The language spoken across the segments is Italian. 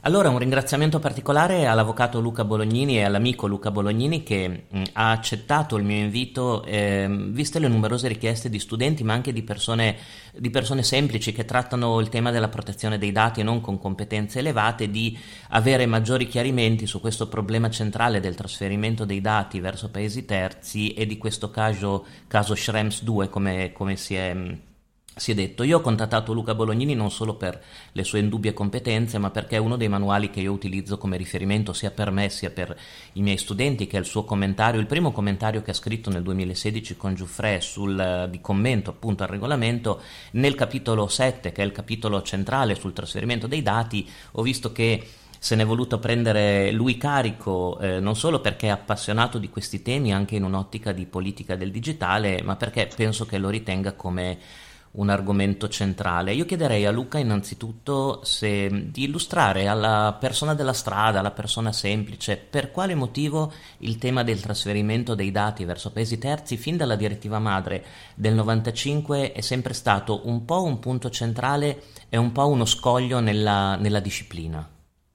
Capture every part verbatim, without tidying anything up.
Allora, un ringraziamento particolare all'avvocato Luca Bolognini e all'amico Luca Bolognini che mh, ha accettato il mio invito, ehm, viste le numerose richieste di studenti, ma anche di persone, di persone semplici che trattano il tema della protezione dei dati e non con competenze elevate, di avere maggiori chiarimenti su questo problema centrale del trasferimento dei dati verso paesi terzi e di questo caso, caso Schrems due, come, come si è... mh, si è detto. Io ho contattato Luca Bolognini non solo per le sue indubbie competenze, ma perché è uno dei manuali che io utilizzo come riferimento sia per me sia per i miei studenti, che è il suo commentario, il primo commentario che ha scritto nel duemilasedici con Giuffre sul, eh, di commento appunto al regolamento. Nel capitolo sette, che è il capitolo centrale sul trasferimento dei dati, ho visto che se n'è voluto prendere lui carico, eh, non solo perché è appassionato di questi temi anche in un'ottica di politica del digitale, ma perché penso che lo ritenga come un argomento centrale. Io chiederei a Luca innanzitutto se, di illustrare alla persona della strada, alla persona semplice, per quale motivo il tema del trasferimento dei dati verso paesi terzi fin dalla direttiva madre del novantacinque è sempre stato un po' un punto centrale e un po' uno scoglio nella, nella disciplina.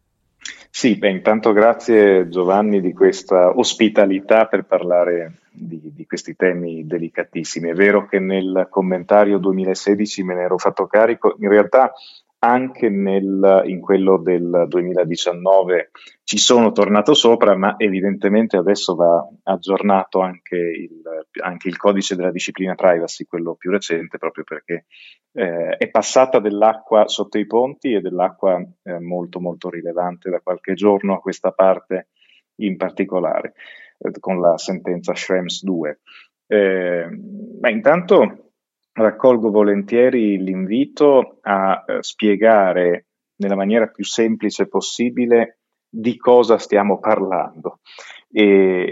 Sì, beh, intanto grazie Giovanni di questa ospitalità per parlare di, di questi temi delicatissimi. È vero che nel commentario duemilasedici me ne ero fatto carico, in realtà anche nel- in quello del duemiladiciannove ci sono tornato sopra, ma evidentemente adesso va aggiornato anche il, anche il codice della disciplina privacy, quello più recente, proprio perché eh, è passata dell'acqua sotto i ponti e dell'acqua eh, molto molto rilevante da qualche giorno a questa parte in particolare, eh, con la sentenza Schrems due. Eh, ma intanto raccolgo volentieri l'invito a eh, spiegare nella maniera più semplice possibile di cosa stiamo parlando e,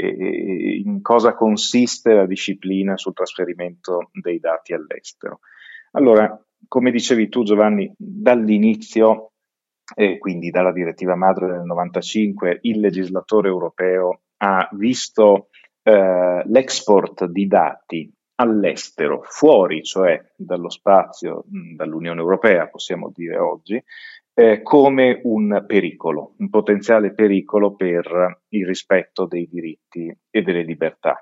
e in cosa consiste la disciplina sul trasferimento dei dati all'estero. Allora, come dicevi tu Giovanni, dall'inizio, e quindi dalla direttiva madre del novantacinque, il legislatore europeo ha visto eh, l'export di dati all'estero, fuori, cioè dallo spazio, mh, dall'Unione Europea, possiamo dire oggi, eh, come un pericolo, un potenziale pericolo per il rispetto dei diritti e delle libertà.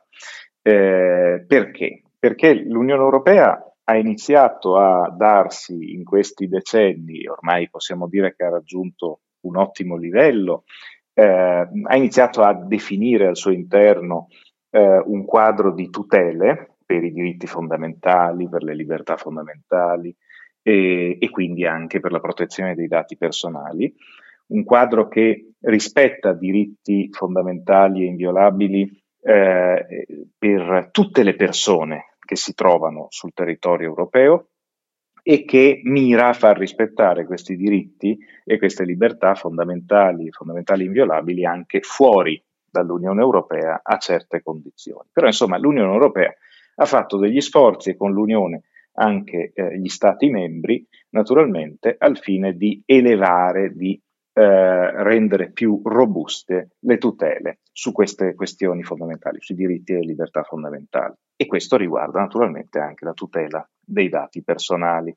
Eh, perché? Perché l'Unione Europea ha iniziato a darsi in questi decenni, ormai possiamo dire che ha raggiunto un ottimo livello, eh, ha iniziato a definire al suo interno eh, un quadro di tutele per i diritti fondamentali, per le libertà fondamentali e, e quindi anche per la protezione dei dati personali, un quadro che rispetta diritti fondamentali e inviolabili eh, per tutte le persone che si trovano sul territorio europeo e che mira a far rispettare questi diritti e queste libertà fondamentali, fondamentali inviolabili anche fuori dall'Unione Europea a certe condizioni. Però insomma l'Unione Europea ha fatto degli sforzi e con l'Unione anche eh, gli Stati membri, naturalmente, al fine di elevare, di eh, rendere più robuste le tutele su queste questioni fondamentali, sui diritti e le libertà fondamentali. E questo riguarda naturalmente anche la tutela dei dati personali.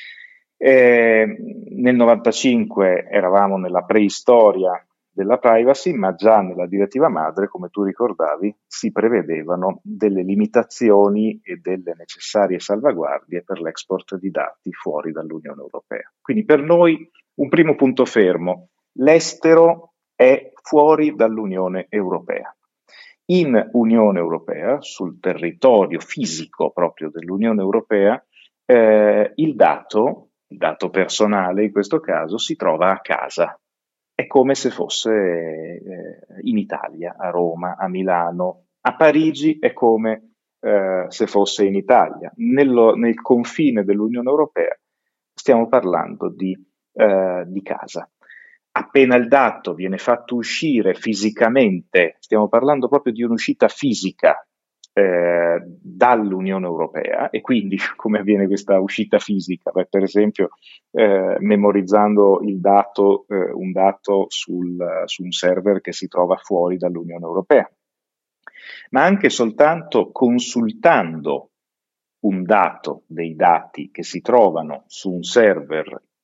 Eh, nel novantacinque eravamo nella preistoria della privacy, ma già nella direttiva madre, come tu ricordavi, si prevedevano delle limitazioni e delle necessarie salvaguardie per l'export di dati fuori dall'Unione Europea. Quindi per noi un primo punto fermo: l'estero è fuori dall'Unione Europea. In Unione Europea, sul territorio fisico proprio dell'Unione Europea, eh, il dato, il dato personale in questo caso, si trova a casa. È come se fosse eh, in Italia, a Roma, a Milano, a Parigi è come eh, se fosse in Italia. Nello, nel confine dell'Unione Europea stiamo parlando di, eh, di casa. Appena il dato viene fatto uscire fisicamente, stiamo parlando proprio di un'uscita fisica eh, dall'Unione Europea, e quindi come avviene questa uscita fisica? Beh, per esempio eh, memorizzando il dato, eh, un dato sul, su un server che si trova fuori dall'Unione Europea, ma anche soltanto consultando un dato dei dati che si trovano su un server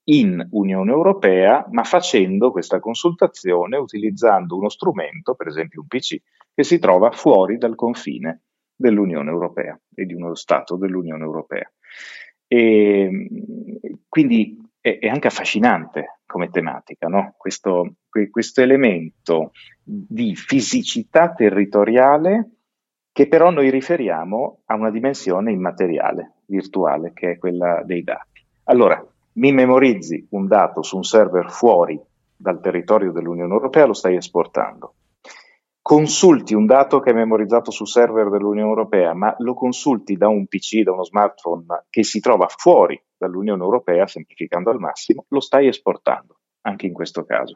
in Unione Europea, ma facendo questa consultazione utilizzando uno strumento, per esempio un P C, che si trova fuori dal confine dell'Unione Europea e di uno Stato dell'Unione Europea. E, quindi è, è anche affascinante come tematica, no? Questo, questo elemento di fisicità territoriale che però noi riferiamo a una dimensione immateriale, virtuale, che è quella dei dati. Allora, mi memorizzi un dato su un server fuori dal territorio dell'Unione Europea, lo stai esportando. Consulti un dato che è memorizzato sul server dell'Unione Europea, ma lo consulti da un P C, da uno smartphone che si trova fuori dall'Unione Europea, semplificando al massimo, lo stai esportando, anche in questo caso.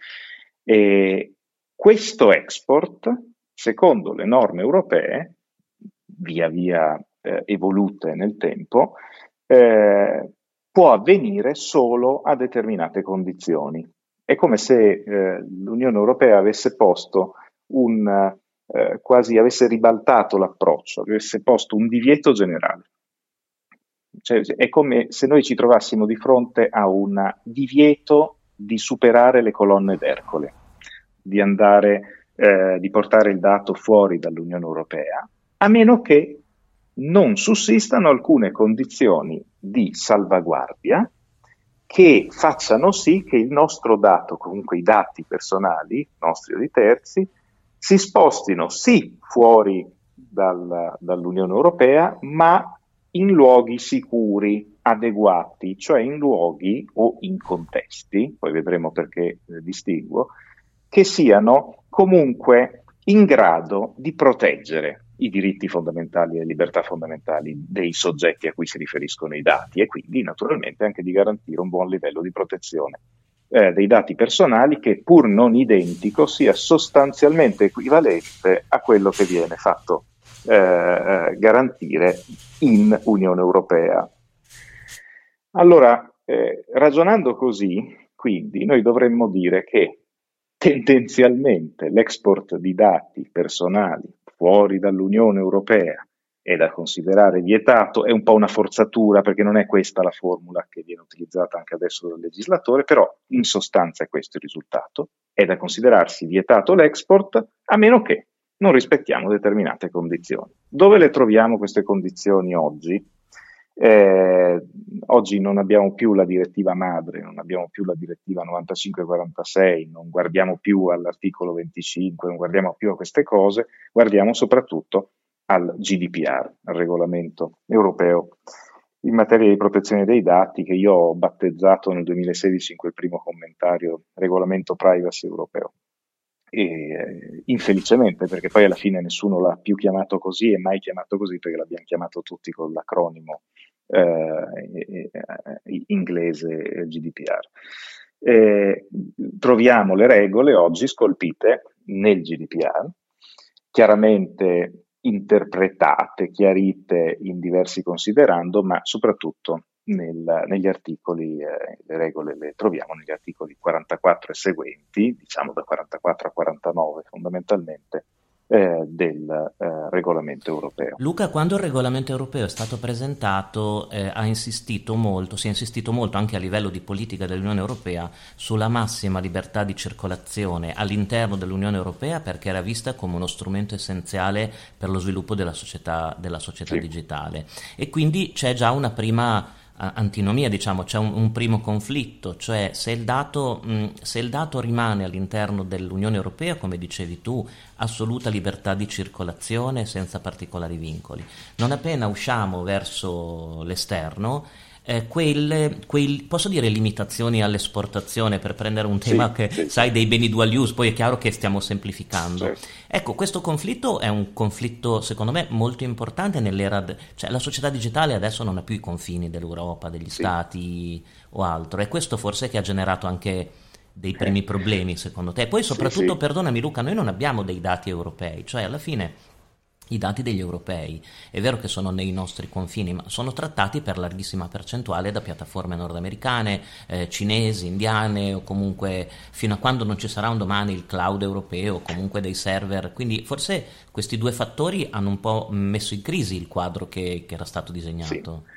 E questo export, secondo le norme europee, via via eh, evolute nel tempo, eh, può avvenire solo a determinate condizioni. È come se eh, l'Unione Europea avesse posto un, eh, quasi avesse ribaltato l'approccio, avesse posto un divieto generale. Cioè, è come se noi ci trovassimo di fronte a un divieto di superare le colonne d'Ercole, di andare, eh, di portare il dato fuori dall'Unione Europea, a meno che non sussistano alcune condizioni di salvaguardia che facciano sì che il nostro dato, comunque i dati personali, nostri o di terzi, si spostino sì fuori dal, dall'Unione Europea, ma in luoghi sicuri, adeguati, cioè in luoghi o in contesti, poi vedremo perché eh, distinguo, che siano comunque in grado di proteggere i diritti fondamentali e le libertà fondamentali dei soggetti a cui si riferiscono i dati e quindi naturalmente anche di garantire un buon livello di protezione eh, dei dati personali che pur non identico sia sostanzialmente equivalente a quello che viene fatto eh, garantire in Unione Europea. Allora, eh, ragionando così, quindi noi dovremmo dire che tendenzialmente l'export di dati personali fuori dall'Unione Europea è da considerare vietato, è un po' una forzatura perché non è questa la formula che viene utilizzata anche adesso dal legislatore, però in sostanza è questo il risultato, è da considerarsi vietato l'export a meno che non rispettiamo determinate condizioni. Dove le troviamo queste condizioni oggi? Eh, oggi non abbiamo più la direttiva madre, non abbiamo più la direttiva novantacinque quarantasei, non guardiamo più all'articolo venticinque, non guardiamo più a queste cose, guardiamo soprattutto al G D P R, al regolamento europeo in materia di protezione dei dati, che io ho battezzato nel duemilasedici in quel primo commentario regolamento privacy europeo. E, eh, infelicemente, perché poi alla fine nessuno l'ha più chiamato così e mai chiamato così, perché l'abbiamo chiamato tutti con l'acronimo eh, eh, inglese G D P R. Eh, troviamo le regole oggi scolpite nel G D P R, chiaramente interpretate, chiarite in diversi considerando, ma soprattutto nel, negli articoli, eh, le regole le troviamo negli articoli quarantaquattro e seguenti, diciamo da quarantaquattro a quarantanove fondamentalmente, eh, del eh, regolamento europeo. Luca, quando il regolamento europeo è stato presentato, eh, ha insistito molto, si è insistito molto anche a livello di politica dell'Unione Europea sulla massima libertà di circolazione all'interno dell'Unione Europea, perché era vista come uno strumento essenziale per lo sviluppo della società, della società Sì. digitale. E quindi c'è già una prima antinomia, diciamo, c'è un, un primo conflitto, cioè se il dato, mh, se il dato rimane all'interno dell'Unione Europea, come dicevi tu, assoluta libertà di circolazione senza particolari vincoli. Non appena usciamo verso l'esterno, eh, quelle, quei, posso dire limitazioni all'esportazione, per prendere un tema Sì, che sì. sai dei beni dual use, poi è chiaro che stiamo semplificando. Certo. Ecco, questo conflitto è un conflitto secondo me molto importante nell'era, de- cioè la società digitale adesso non ha più i confini dell'Europa, degli Sì. stati o altro, e questo forse che ha generato anche dei primi Eh. problemi secondo te. Poi Sì, soprattutto, sì. perdonami Luca, noi non abbiamo dei dati europei, cioè alla fine i dati degli europei è vero che sono nei nostri confini, ma sono trattati per larghissima percentuale da piattaforme nordamericane, eh, cinesi, indiane, o comunque fino a quando non ci sarà un domani il cloud europeo, o comunque dei server. Quindi forse questi due fattori hanno un po' messo in crisi il quadro che, che era stato Sì. disegnato.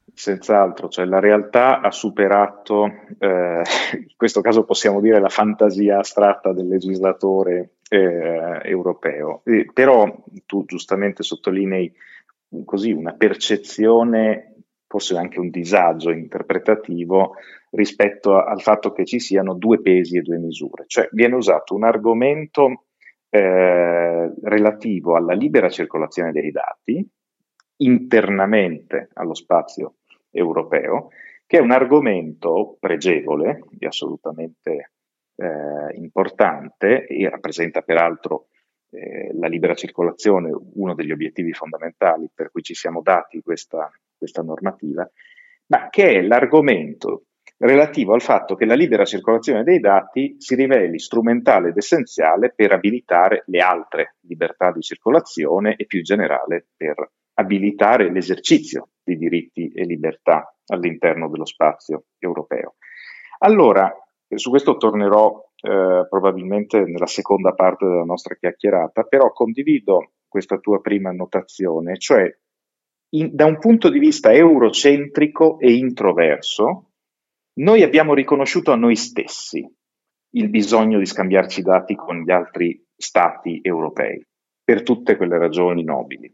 Senz'altro, cioè la realtà ha superato, eh, in questo caso possiamo dire la fantasia astratta del legislatore eh, europeo. Eh, però tu giustamente sottolinei un- così una percezione, forse anche un disagio interpretativo rispetto a- al fatto che ci siano due pesi e due misure. Cioè viene usato un argomento eh, relativo alla libera circolazione dei dati internamente allo spazio europeo, che è un argomento pregevole e assolutamente eh, importante e rappresenta peraltro eh, la libera circolazione uno degli obiettivi fondamentali per cui ci siamo dati questa, questa normativa, ma che è l'argomento relativo al fatto che la libera circolazione dei dati si riveli strumentale ed essenziale per abilitare le altre libertà di circolazione e più in generale per abilitare l'esercizio di diritti e libertà all'interno dello spazio europeo. Allora, su questo tornerò eh, probabilmente nella seconda parte della nostra chiacchierata, però condivido questa tua prima annotazione, cioè in, da un punto di vista eurocentrico e introverso, noi abbiamo riconosciuto a noi stessi il bisogno di scambiarci dati con gli altri stati europei, per tutte quelle ragioni nobili.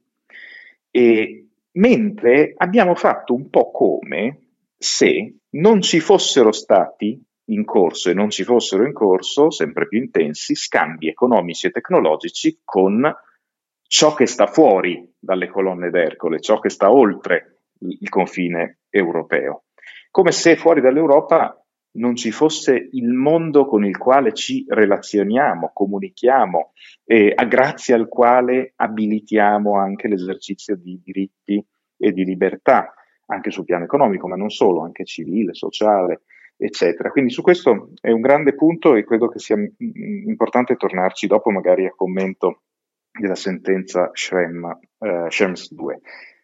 E mentre abbiamo fatto un po' come se non ci fossero stati in corso e non ci fossero in corso, sempre più intensi, scambi economici e tecnologici con ciò che sta fuori dalle colonne d'Ercole, ciò che sta oltre il confine europeo. Come se fuori dall'Europa non ci fosse il mondo con il quale ci relazioniamo, comunichiamo, e grazie al quale abilitiamo anche l'esercizio di diritti e di libertà, anche sul piano economico, ma non solo, anche civile, sociale, eccetera. Quindi su questo è un grande punto e credo che sia importante tornarci dopo, magari a commento della sentenza Schrems, eh, Schrems due.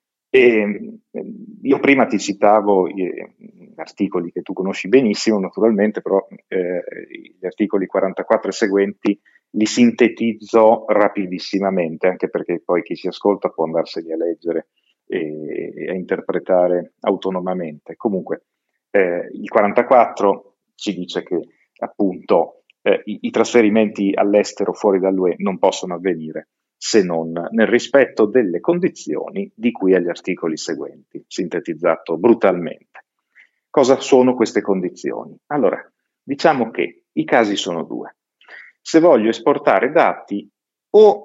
E, io prima ti citavo gli articoli che tu conosci benissimo, naturalmente, però eh, gli articoli quarantaquattro e seguenti li sintetizzo rapidissimamente, anche perché poi chi si ascolta può andarseli a leggere e, e a interpretare autonomamente. Comunque, eh, il quarantaquattro ci dice che appunto eh, i, i trasferimenti all'estero fuori dall'U E non possono avvenire se non nel rispetto delle condizioni di cui agli articoli seguenti, sintetizzato brutalmente. Cosa sono queste condizioni? Allora, diciamo che i casi sono due. Se voglio esportare dati, o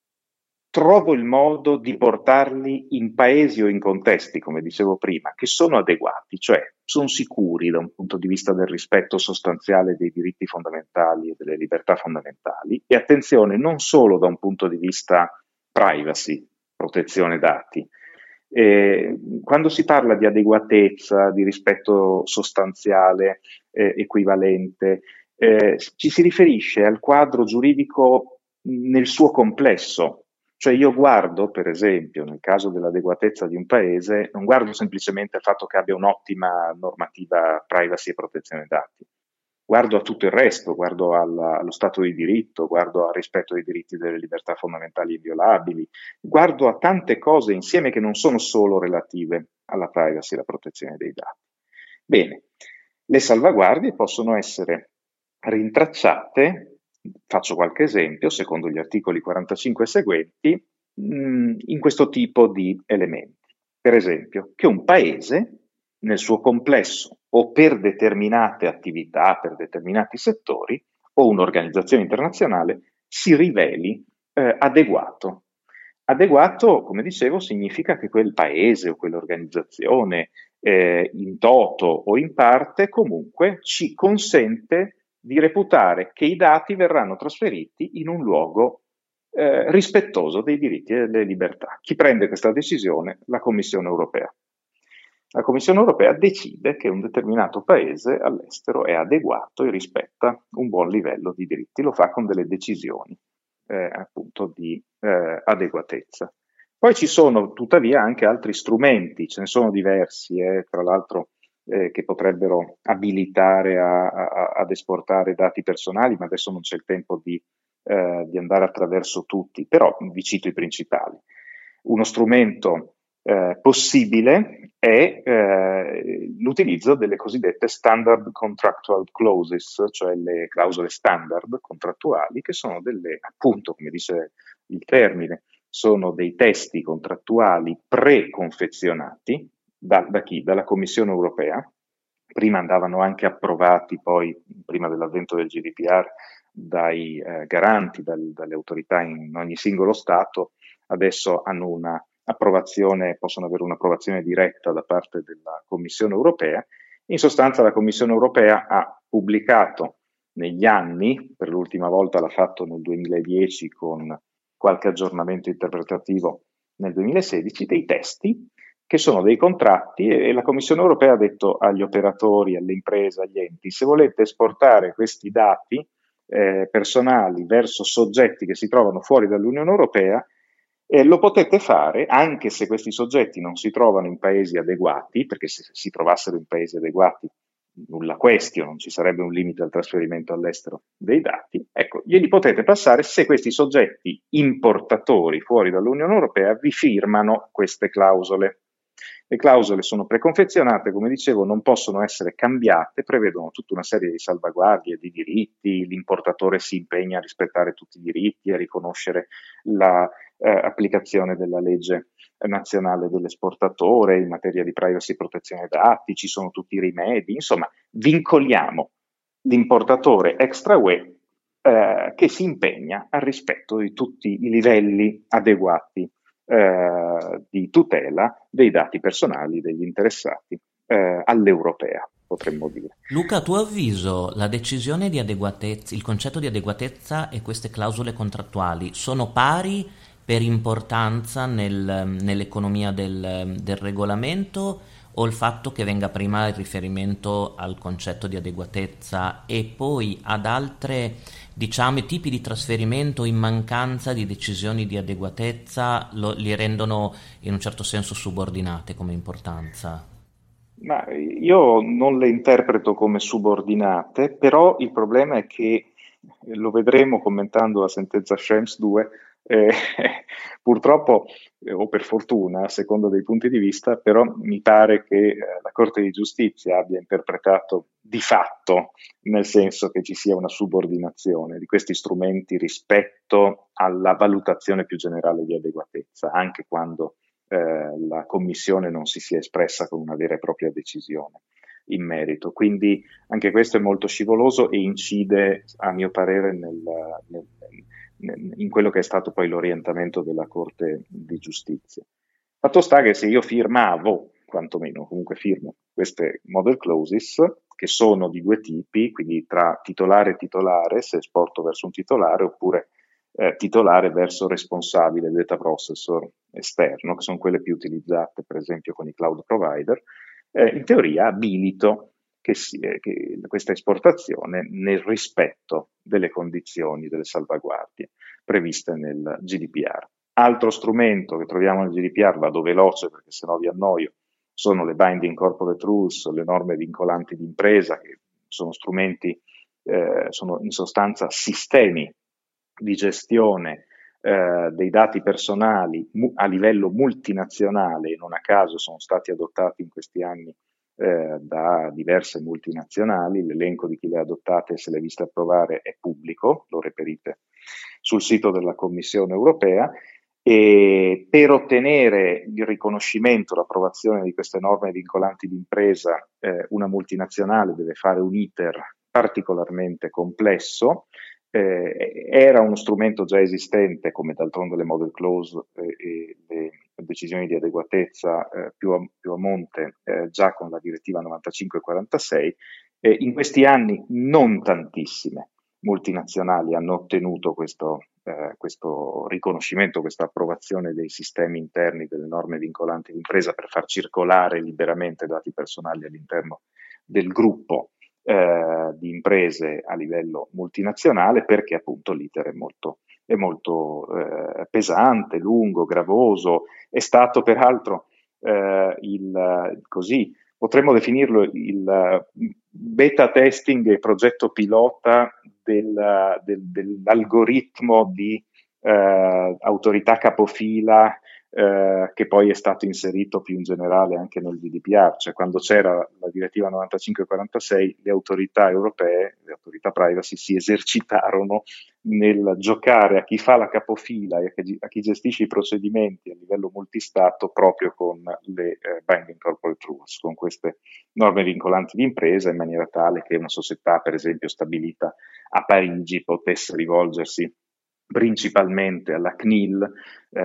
trovo il modo di portarli in paesi o in contesti, come dicevo prima, che sono adeguati, cioè sono sicuri da un punto di vista del rispetto sostanziale dei diritti fondamentali e delle libertà fondamentali, e attenzione, non solo da un punto di vista privacy, protezione dati. Eh, quando si parla di adeguatezza, di rispetto sostanziale, eh, equivalente, eh, ci si riferisce al quadro giuridico nel suo complesso. Cioè io guardo, per esempio, nel caso dell'adeguatezza di un paese, non guardo semplicemente al fatto che abbia un'ottima normativa privacy e protezione dati. Guardo a tutto il resto, guardo al, allo Stato di diritto, guardo al rispetto dei diritti delle libertà fondamentali inviolabili, guardo a tante cose insieme che non sono solo relative alla privacy e alla protezione dei dati. Bene, le salvaguardie possono essere rintracciate, faccio qualche esempio, secondo gli articoli quarantacinque e seguenti, mh, in questo tipo di elementi. Per esempio, che un paese nel suo complesso o per determinate attività, per determinati settori, o un'organizzazione internazionale si riveli eh, adeguato. Adeguato, come dicevo, significa che quel paese o quell'organizzazione eh, in toto o in parte comunque ci consente di reputare che i dati verranno trasferiti in un luogo eh, rispettoso dei diritti e delle libertà. Chi prende questa decisione? La Commissione europea. La Commissione europea decide che un determinato paese all'estero è adeguato e rispetta un buon livello di diritti, lo fa con delle decisioni eh, appunto di eh, adeguatezza. Poi ci sono tuttavia anche altri strumenti, ce ne sono diversi, eh, tra l'altro eh, che potrebbero abilitare a, a, ad esportare dati personali, ma adesso non c'è il tempo di, eh, di andare attraverso tutti, però vi cito i principali. Uno strumento eh, possibile è eh, l'utilizzo delle cosiddette standard contractual clauses, cioè le clausole standard contrattuali, che sono delle, appunto, come dice il termine, sono dei testi contrattuali preconfezionati da, da chi? Dalla Commissione europea. Prima andavano anche approvati, poi, prima dell'avvento del G D P R, dai eh, garanti, dal, dalle autorità in ogni singolo Stato. Adesso hanno una approvazione, possono avere un'approvazione diretta da parte della Commissione europea. In sostanza la Commissione europea ha pubblicato negli anni, per l'ultima volta l'ha fatto nel duemiladieci con qualche aggiornamento interpretativo nel duemilasedici, dei testi che sono dei contratti, e la Commissione europea ha detto agli operatori, alle imprese, agli enti: se volete esportare questi dati eh, personali verso soggetti che si trovano fuori dall'Unione Europea, eh, lo potete fare anche se questi soggetti non si trovano in paesi adeguati, perché se si trovassero in paesi adeguati nulla question, non ci sarebbe un limite al trasferimento all'estero dei dati. Ecco, glieli potete passare se questi soggetti importatori fuori dall'Unione Europea vi firmano queste clausole. Le clausole sono preconfezionate, come dicevo, non possono essere cambiate, prevedono tutta una serie di salvaguardie, di diritti, l'importatore si impegna a rispettare tutti i diritti, a riconoscere l'applicazione eh, della legge nazionale dell'esportatore in materia di privacy e protezione dati, ci sono tutti i rimedi, insomma, vincoliamo l'importatore extra U E eh, che si impegna al rispetto di tutti i livelli adeguati eh, di tutela dei dati personali degli interessati eh, all'europea, potremmo dire. Luca, a tuo avviso la decisione di adeguatezza, il concetto di adeguatezza e queste clausole contrattuali sono pari per importanza nel, nell'economia del, del regolamento, o il fatto che venga prima il riferimento al concetto di adeguatezza e poi ad altre, diciamo, tipi di trasferimento in mancanza di decisioni di adeguatezza lo, li rendono in un certo senso subordinate come importanza? Ma io non le interpreto come subordinate, però il problema è che, eh, lo vedremo commentando la sentenza Schrems due, eh, purtroppo, eh, o per fortuna, a seconda dei punti di vista, però mi pare che eh, la Corte di Giustizia abbia interpretato di fatto, nel senso che ci sia una subordinazione di questi strumenti rispetto alla valutazione più generale di adeguatezza, anche quando eh, la Commissione non si sia espressa con una vera e propria decisione in merito. Quindi anche questo è molto scivoloso e incide, a mio parere, nel, nel, nel, in quello che è stato poi l'orientamento della Corte di Giustizia. Fatto sta che se io firmavo, quantomeno comunque firmo, queste model clauses, che sono di due tipi, quindi tra titolare e titolare, se esporto verso un titolare, oppure eh, titolare verso responsabile, data processor esterno, che sono quelle più utilizzate per esempio con i cloud provider, eh, in teoria abilito che, si, eh, che questa esportazione nel rispetto delle condizioni, delle salvaguardie previste nel G D P R. Altro strumento che troviamo nel G D P R, vado veloce perché sennò vi annoio, sono le binding corporate rules, le norme vincolanti di impresa, che sono strumenti, eh, sono in sostanza sistemi di gestione eh, dei dati personali mu- a livello multinazionale, e non a caso sono stati adottati in questi anni eh, da diverse multinazionali. L'elenco di chi le ha adottate, se le ha viste approvare, è pubblico, lo reperite sul sito della Commissione europea. E per ottenere il riconoscimento, l'approvazione di queste norme vincolanti d'impresa, eh, una multinazionale deve fare un iter particolarmente complesso. Eh, era uno strumento già esistente, come d'altronde le model clause eh, e le decisioni di adeguatezza eh, più, a, più a monte, eh, già con la direttiva novantacinque quarantasei. Eh, in questi anni non tantissime multinazionali hanno ottenuto questo, eh, questo riconoscimento, questa approvazione dei sistemi interni delle norme vincolanti d'impresa per far circolare liberamente dati personali all'interno del gruppo eh, di imprese a livello multinazionale, perché appunto l'iter è molto, è molto eh, pesante, lungo, gravoso. È stato peraltro eh, il così potremmo definirlo il beta testing e progetto pilota del, del, dell'algoritmo di eh, autorità capofila eh, che poi è stato inserito più in generale anche nel G D P R, cioè quando c'era la direttiva novantacinque quarantasei, le autorità europee, le autorità privacy, si esercitarono nel giocare a chi fa la capofila e a chi gestisce i procedimenti a livello multistato proprio con le eh, binding corporate rules, con queste norme vincolanti di impresa, in maniera tale che una società, per esempio, stabilita a Parigi potesse rivolgersi principalmente alla C N I L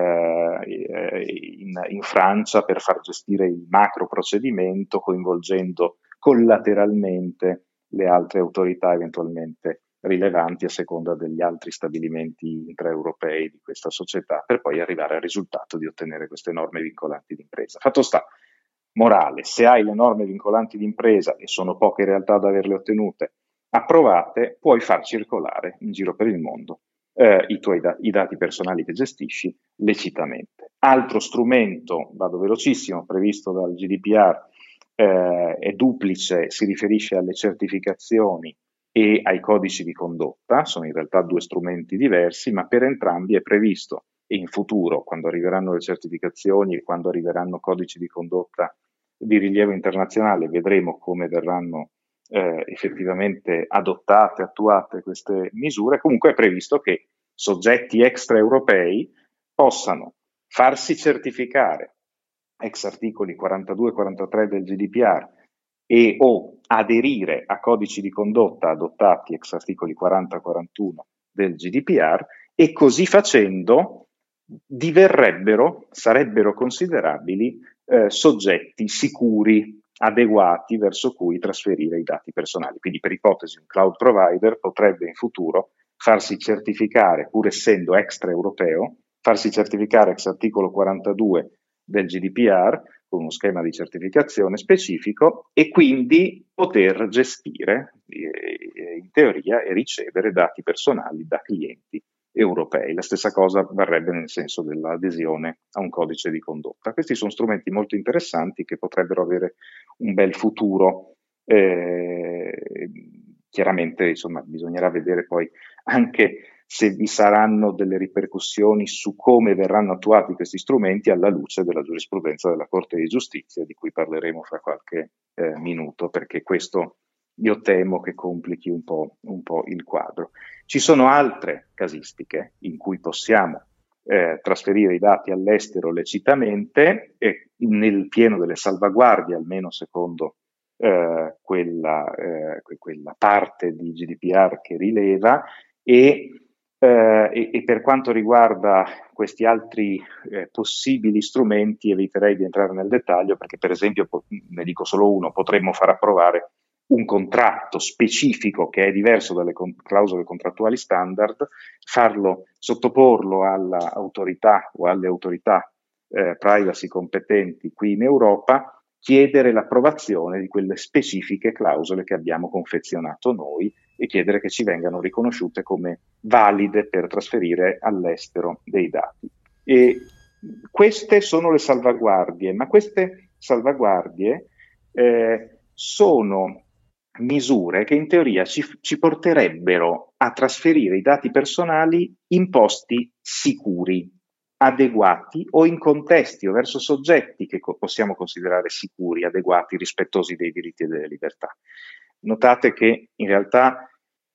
eh, in, in Francia per far gestire il macro procedimento, coinvolgendo collateralmente le altre autorità eventualmente rilevanti a seconda degli altri stabilimenti intraeuropei di questa società, per poi arrivare al risultato di ottenere queste norme vincolanti di impresa. Fatto sta, morale, se hai le norme vincolanti di impresa, e sono poche in realtà ad averle ottenute, approvate, puoi far circolare in giro per il mondo eh, i tuoi da- i dati personali che gestisci lecitamente. Altro strumento, vado velocissimo, previsto dal G D P R, eh, è duplice, si riferisce alle certificazioni e ai codici di condotta, sono in realtà due strumenti diversi, ma per entrambi è previsto, e in futuro, quando arriveranno le certificazioni e quando arriveranno codici di condotta di rilievo internazionale, vedremo come verranno eh, effettivamente adottate, attuate queste misure. Comunque è previsto che soggetti extraeuropei possano farsi certificare ex articoli quarantadue e quarantatré del G D P R e o aderire a codici di condotta adottati ex articoli quaranta e quarantuno del G D P R, e così facendo diverrebbero, sarebbero considerabili eh, soggetti sicuri, adeguati verso cui trasferire i dati personali. Quindi, per ipotesi, un cloud provider potrebbe in futuro farsi certificare, pur essendo extraeuropeo, farsi certificare ex articolo quarantadue del G D P R con uno schema di certificazione specifico e quindi poter gestire eh, in teoria e ricevere dati personali da clienti europei. La stessa cosa varrebbe nel senso dell'adesione a un codice di condotta. Questi sono strumenti molto interessanti che potrebbero avere un bel futuro. Eh, chiaramente, insomma, bisognerà vedere poi anche se vi saranno delle ripercussioni su come verranno attuati questi strumenti alla luce della giurisprudenza della Corte di Giustizia, di cui parleremo fra qualche eh, minuto, perché questo io temo che complichi un po', un po' il quadro. Ci sono altre casistiche in cui possiamo eh, trasferire i dati all'estero lecitamente e nel pieno delle salvaguardie, almeno secondo eh, quella, eh, quella parte di G D P R che rileva, e Uh, e, e per quanto riguarda questi altri eh, possibili strumenti eviterei di entrare nel dettaglio, perché per esempio, po- ne dico solo uno, potremmo far approvare un contratto specifico che è diverso dalle con- clausole contrattuali standard, farlo, sottoporlo all'autorità o alle autorità eh, privacy competenti qui in Europa, chiedere l'approvazione di quelle specifiche clausole che abbiamo confezionato noi e chiedere che ci vengano riconosciute come valide per trasferire all'estero dei dati. E queste sono le salvaguardie, ma queste salvaguardie eh, sono misure che in teoria ci, ci porterebbero a trasferire i dati personali in posti sicuri, adeguati o in contesti o verso soggetti che co- possiamo considerare sicuri, adeguati, rispettosi dei diritti e delle libertà. Notate che in realtà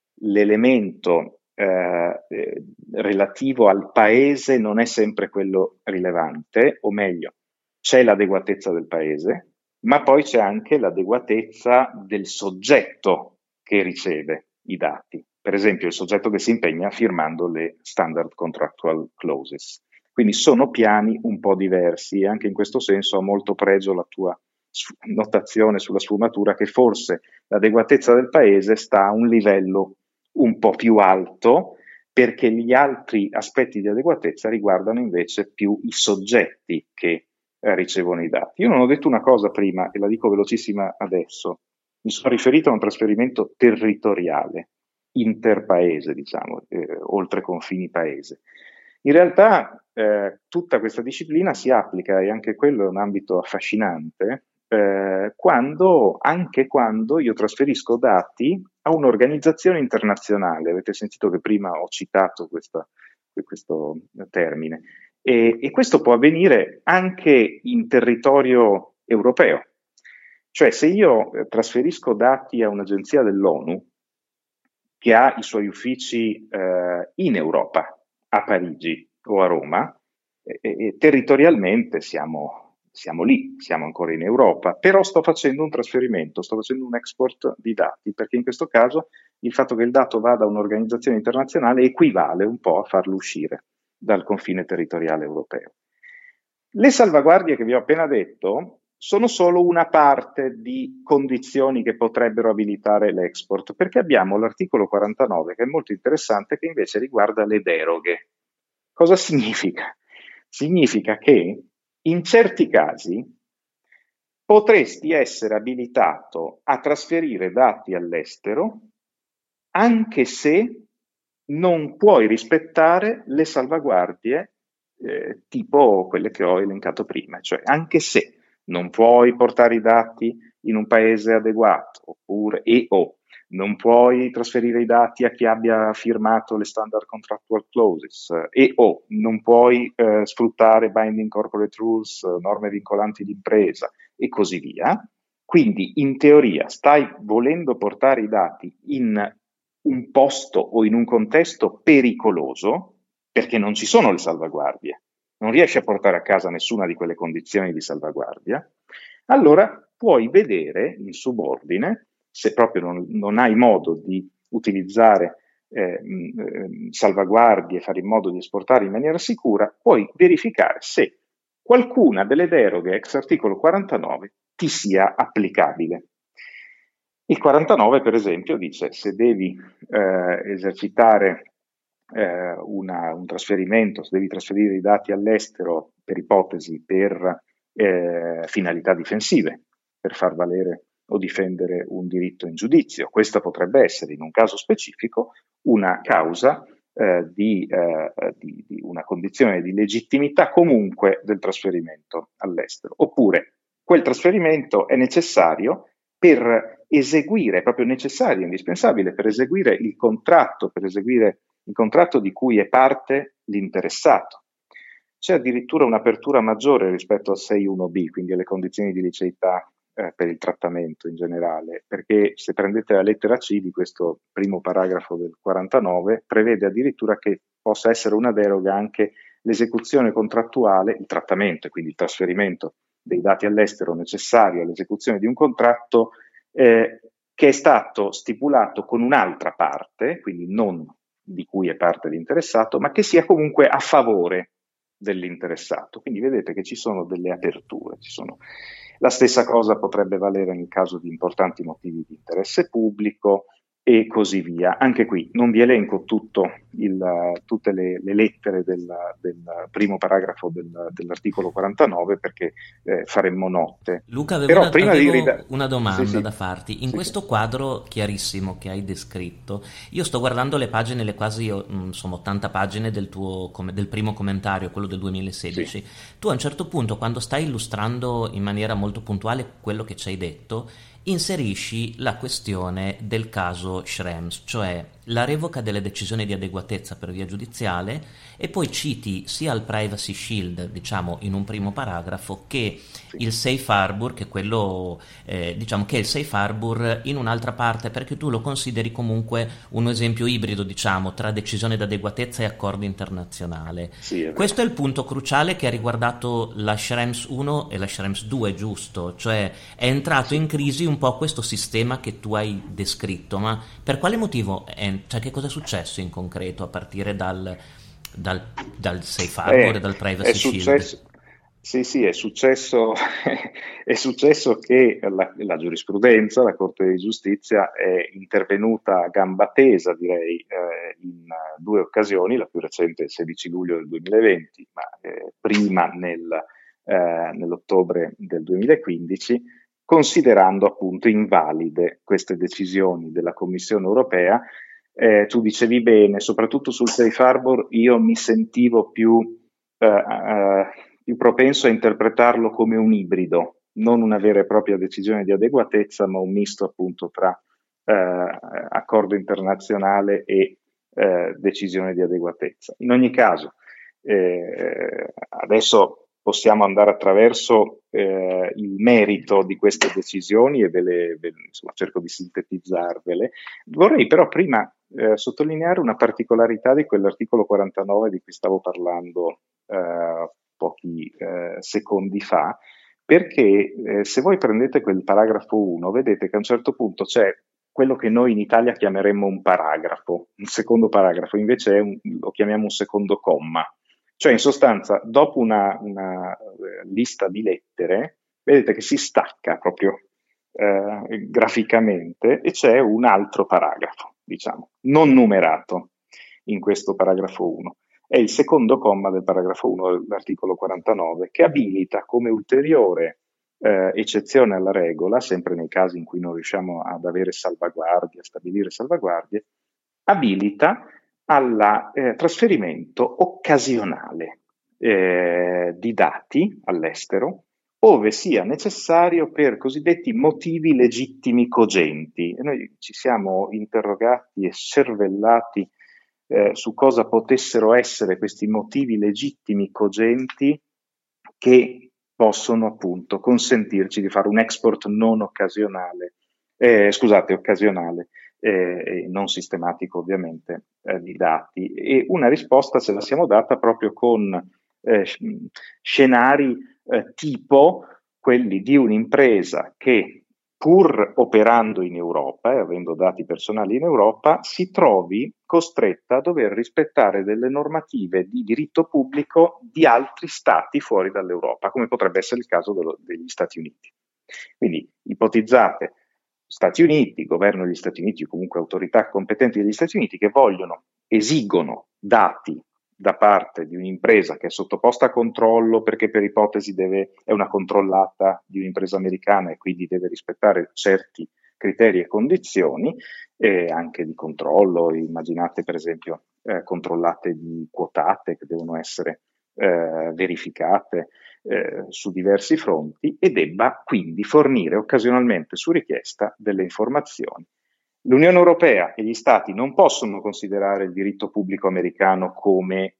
l'elemento eh, eh, relativo al paese non è sempre quello rilevante, o meglio, c'è l'adeguatezza del paese, ma poi c'è anche l'adeguatezza del soggetto che riceve i dati. Per esempio, il soggetto che si impegna firmando le standard contractual clauses. Quindi sono piani un po' diversi e anche in questo senso ha molto pregio la tua notazione sulla sfumatura, che forse l'adeguatezza del paese sta a un livello un po' più alto, perché gli altri aspetti di adeguatezza riguardano invece più i soggetti che eh, ricevono i dati. Io non ho detto una cosa prima e la dico velocissima adesso. Mi sono riferito a un trasferimento territoriale, interpaese, diciamo, eh, oltre confini paese. In realtà eh, tutta questa disciplina si applica, e anche quello è un ambito affascinante, eh, quando, anche quando io trasferisco dati a un'organizzazione internazionale. Avete sentito che prima ho citato questa, questo termine. E, e questo può avvenire anche in territorio europeo. Cioè, se io eh, trasferisco dati a un'agenzia dell'ONU che ha i suoi uffici eh, in Europa, a Parigi o a Roma, e, e territorialmente siamo, siamo lì, siamo ancora in Europa, però sto facendo un trasferimento, sto facendo un export di dati, perché in questo caso il fatto che il dato vada a un'organizzazione internazionale equivale un po' a farlo uscire dal confine territoriale europeo. Le salvaguardie che vi ho appena detto sono solo una parte di condizioni che potrebbero abilitare l'export, perché abbiamo l'articolo quarantanove che è molto interessante, che invece riguarda le deroghe. Cosa significa? Significa che in certi casi potresti essere abilitato a trasferire dati all'estero anche se non puoi rispettare le salvaguardie eh, tipo quelle che ho elencato prima, cioè anche se non puoi portare i dati in un paese adeguato, oppure e o non puoi trasferire i dati a chi abbia firmato le standard contractual clauses e o non puoi eh, sfruttare binding corporate rules, norme vincolanti d'impresa e così via. Quindi in teoria stai volendo portare i dati in un posto o in un contesto pericoloso perché non ci sono le salvaguardie, non riesci a portare a casa nessuna di quelle condizioni di salvaguardia, allora puoi vedere in subordine, se proprio non, non hai modo di utilizzare eh, mh, salvaguardie e fare in modo di esportare in maniera sicura, puoi verificare se qualcuna delle deroghe ex articolo quarantanove ti sia applicabile. Il quarantanove, per esempio, dice se devi eh, esercitare eh, una, un trasferimento, se devi trasferire i dati all'estero per ipotesi per eh, finalità difensive, per far valere o difendere un diritto in giudizio. Questa potrebbe essere, in un caso specifico, una causa eh, di, eh, di, di una condizione di legittimità comunque del trasferimento all'estero. Oppure quel trasferimento è necessario per eseguire, è proprio necessario, indispensabile per eseguire il contratto, per eseguire il contratto di cui è parte l'interessato. C'è addirittura un'apertura maggiore rispetto al sei uno B, quindi alle condizioni di liceità eh, per il trattamento in generale, perché se prendete la lettera C di questo primo paragrafo del quarantanove, prevede addirittura che possa essere una deroga anche l'esecuzione contrattuale, il trattamento e quindi il trasferimento dei dati all'estero necessario all'esecuzione di un contratto eh, che è stato stipulato con un'altra parte, quindi non di cui è parte l'interessato, ma che sia comunque a favore dell'interessato. Quindi vedete che ci sono delle aperture. Ci sono... La stessa cosa potrebbe valere nel caso di importanti motivi di interesse pubblico e così via. Anche qui non vi elenco tutto il, tutte le, le lettere del, del primo paragrafo del, dell'articolo quarantanove perché eh, faremmo notte. Luca, avevo, Però una, prima avevo di rida- una sì, domanda sì, da farti. In sì, sì. questo quadro chiarissimo che hai descritto, io sto guardando le pagine, le quasi mm, insomma, ottanta pagine del tuo come- del primo commentario, quello del Sì. duemilasedici. Tu a un certo punto, quando stai illustrando in maniera molto puntuale quello che ci hai detto, inserisci la questione del caso Schrems, cioè la revoca delle decisioni di adeguatezza per via giudiziale, e poi citi sia il Privacy Shield, diciamo in un primo paragrafo, che Sì. il Safe Harbor, che è quello, eh, diciamo che è il Safe Harbor in un'altra parte, perché tu lo consideri comunque un esempio ibrido, diciamo, tra decisione d'adeguatezza e accordo internazionale. Sì, è vero. Questo è il punto cruciale che ha riguardato la Schrems uno e la Schrems due, giusto? Cioè è entrato Sì. in crisi un po' questo sistema che tu hai descritto, ma per quale motivo? È, cioè che cosa è successo in concreto a partire dal, dal, dal Safe Harbor e Eh, dal è Privacy Shield? successo, sì, sì, è successo, è successo che la, la giurisprudenza, la Corte di Giustizia, è intervenuta a gamba tesa, direi, eh, in due occasioni, la più recente il sedici luglio del duemilaventi, ma eh, prima nel, eh, nell'ottobre del duemilaquindici, considerando appunto invalide queste decisioni della Commissione europea. Eh, tu dicevi bene, soprattutto sul Safe Harbor io mi sentivo più, eh, eh, più propenso a interpretarlo come un ibrido, non una vera e propria decisione di adeguatezza, ma un misto appunto tra eh, accordo internazionale e eh, decisione di adeguatezza. In ogni caso, Eh, adesso possiamo andare attraverso eh, il merito di queste decisioni e ve le, ve- insomma, cerco di sintetizzarvele. Vorrei però prima eh, sottolineare una particolarità di quell'articolo quarantanove di cui stavo parlando eh, pochi eh, secondi fa, perché eh, se voi prendete quel paragrafo uno, vedete che a un certo punto c'è quello che noi in Italia chiameremmo un paragrafo, un secondo paragrafo, invece è un- lo chiamiamo un secondo comma. Cioè, in sostanza, dopo una, una, eh, lista di lettere, vedete che si stacca proprio eh, graficamente e c'è un altro paragrafo, diciamo, non numerato in questo paragrafo uno. È il secondo comma del paragrafo uno dell'articolo quarantanove che abilita come ulteriore eh, eccezione alla regola, sempre nei casi in cui non riusciamo ad avere salvaguardie, a stabilire salvaguardie, abilita al eh, trasferimento occasionale eh, di dati all'estero, ove sia necessario per cosiddetti motivi legittimi cogenti. E noi ci siamo interrogati e cervellati eh, su cosa potessero essere questi motivi legittimi cogenti che possono appunto consentirci di fare un export non occasionale, eh, scusate, occasionale, eh, non sistematico ovviamente, eh, di dati. E una risposta ce la siamo data proprio con eh, scenari eh, tipo quelli di un'impresa che pur operando in Europa e avendo dati personali in Europa, si trovi costretta a dover rispettare delle normative di diritto pubblico di altri stati fuori dall'Europa, come potrebbe essere il caso dello, degli Stati Uniti. Quindi ipotizzate Stati Uniti, governo degli Stati Uniti o comunque autorità competenti degli Stati Uniti che vogliono, esigono dati da parte di un'impresa che è sottoposta a controllo perché per ipotesi deve, è una controllata di un'impresa americana e quindi deve rispettare certi criteri e condizioni, eh, anche di controllo, immaginate per esempio eh, controllate di quotate che devono essere eh, verificate eh, su diversi fronti e debba quindi fornire occasionalmente su richiesta delle informazioni. L'Unione Europea e gli Stati non possono considerare il diritto pubblico americano come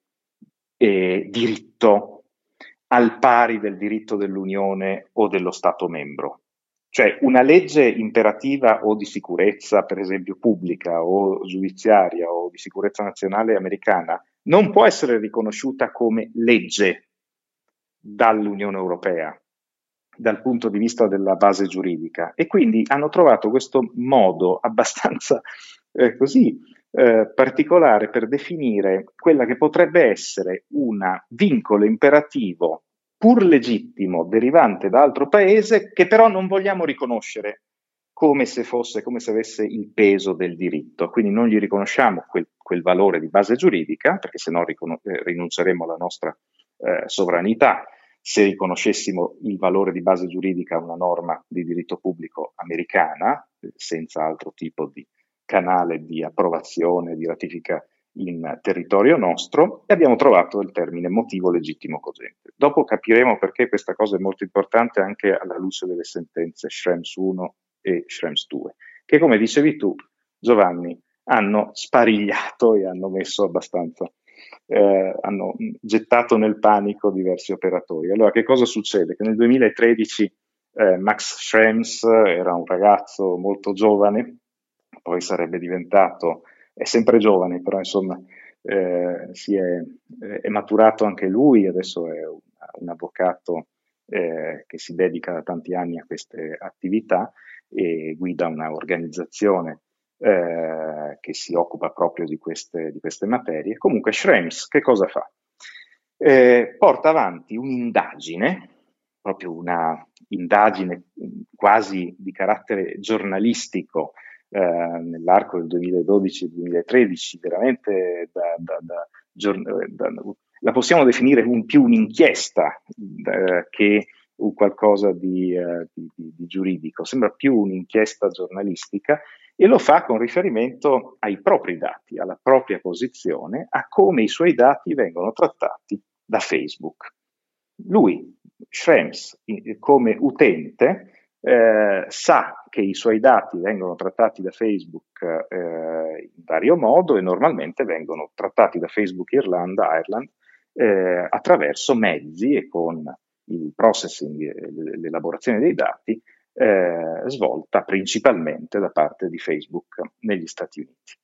eh, diritto al pari del diritto dell'Unione o dello Stato membro. Cioè una legge imperativa o di sicurezza, per esempio pubblica o giudiziaria o di sicurezza nazionale americana, non può essere riconosciuta come legge dall'Unione Europea dal punto di vista della base giuridica e quindi hanno trovato questo modo abbastanza eh, così eh, particolare per definire quella che potrebbe essere un vincolo imperativo pur legittimo derivante da altro paese che però non vogliamo riconoscere come se fosse, come se avesse il peso del diritto, quindi non gli riconosciamo quel, quel valore di base giuridica perché se no riconos- eh, rinunceremo alla nostra eh, sovranità. Se riconoscessimo il valore di base giuridica a una norma di diritto pubblico americana, senza altro tipo di canale di approvazione, di ratifica in territorio nostro, e abbiamo trovato il termine motivo legittimo cogente. Dopo capiremo perché questa cosa è molto importante anche alla luce delle sentenze Schrems uno e Schrems due, che come dicevi tu, Giovanni, hanno sparigliato e hanno messo abbastanza eh, hanno gettato nel panico diversi operatori. Allora, che cosa succede? Che nel duemilatredici eh, Max Schrems era un ragazzo molto giovane, poi sarebbe diventato, è sempre giovane, però insomma eh, si è, è maturato anche lui, adesso è un, un avvocato eh, che si dedica da tanti anni a queste attività e guida un'organizzazione eh, che si occupa proprio di queste, di queste materie. Comunque Schrems che cosa fa? Eh, porta avanti un'indagine, proprio una indagine quasi di carattere giornalistico eh, nell'arco del duemiladodici-duemilatredici, veramente da, da, da, da, la possiamo definire un, più un'inchiesta eh, che un qualcosa di, eh, di, di, di giuridico, sembra più un'inchiesta giornalistica e lo fa con riferimento ai propri dati, alla propria posizione, a come i suoi dati vengono trattati da Facebook. Lui, Schrems, come utente, eh, sa che i suoi dati vengono trattati da Facebook eh, in vario modo e normalmente vengono trattati da Facebook Irlanda, Ireland, eh, attraverso mezzi e con il processing e l'elaborazione dei dati eh, svolta principalmente da parte di Facebook negli Stati Uniti.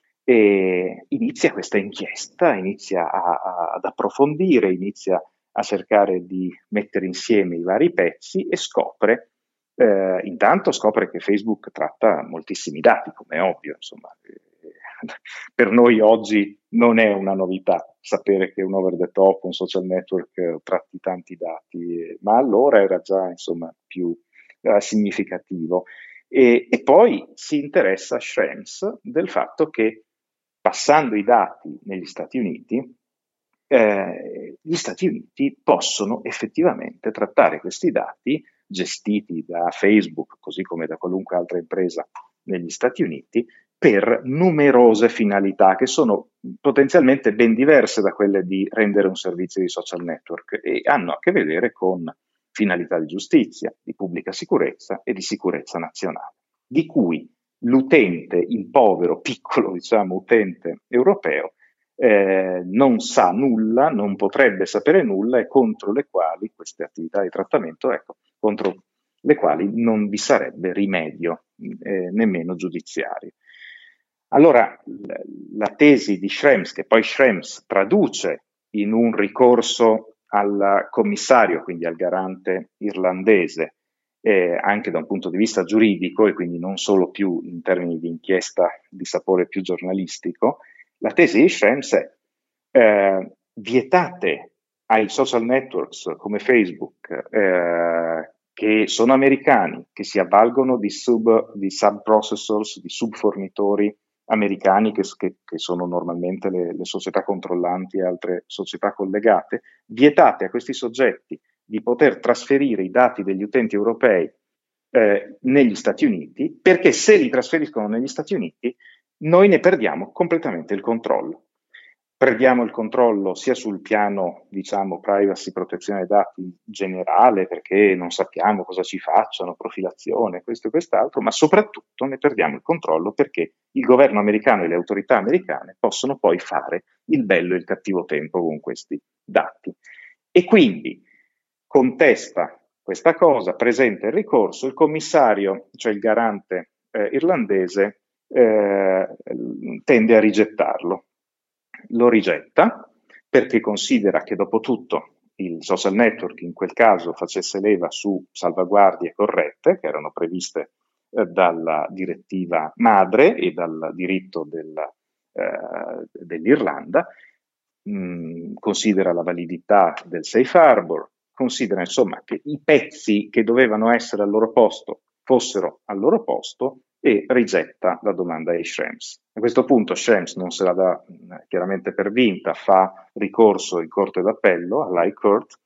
E inizia questa inchiesta, inizia a, a, ad approfondire, inizia a cercare di mettere insieme i vari pezzi e scopre, eh, intanto scopre che Facebook tratta moltissimi dati, come è ovvio, insomma, eh, per noi oggi non è una novità sapere che un over the top, un social network eh, tratti tanti dati, eh, ma allora era già insomma più eh, significativo. E, e poi si interessa Schrems del fatto che passando i dati negli Stati Uniti, eh, gli Stati Uniti possono effettivamente trattare questi dati gestiti da Facebook, così come da qualunque altra impresa negli Stati Uniti, per numerose finalità che sono potenzialmente ben diverse da quelle di rendere un servizio di social network e hanno a che vedere con finalità di giustizia, di pubblica sicurezza e di sicurezza nazionale, di cui l'utente, il povero, piccolo, diciamo, utente europeo eh, non sa nulla, non potrebbe sapere nulla e contro le quali queste attività di trattamento, ecco, contro le quali non vi sarebbe rimedio, eh, nemmeno giudiziario. Allora, la tesi di Schrems, che poi Schrems traduce in un ricorso al commissario, quindi al garante irlandese, eh, anche da un punto di vista giuridico e quindi non solo più in termini di inchiesta di sapore più giornalistico, la tesi di Schrems è eh, vietate ai social networks come Facebook, eh, che sono americani, che si avvalgono di, sub, di sub-processors, di subfornitori americani che, che, che sono normalmente le, le società controllanti e altre società collegate, vietate a questi soggetti di poter trasferire i dati degli utenti europei eh, negli Stati Uniti, perché se li trasferiscono negli Stati Uniti noi ne perdiamo completamente il controllo. Perdiamo il controllo sia sul piano, diciamo, privacy, protezione dei dati generale, perché non sappiamo cosa ci facciano, profilazione, questo e quest'altro, ma soprattutto ne perdiamo il controllo perché il governo americano e le autorità americane possono poi fare il bello e il cattivo tempo con questi dati. E quindi contesta questa cosa, presenta il ricorso, il commissario, cioè il garante eh, irlandese, eh, tende a rigettarlo. Lo rigetta perché considera che dopo tutto il social network in quel caso facesse leva su salvaguardie corrette che erano previste eh, dalla direttiva madre e dal diritto della, eh, dell'Irlanda, mh, considera la validità del safe harbor, considera insomma che i pezzi che dovevano essere al loro posto fossero al loro posto e rigetta la domanda di Schrems. A questo punto Schrems non se la dà chiaramente per vinta, fa ricorso in Corte d'Appello, all'High Court,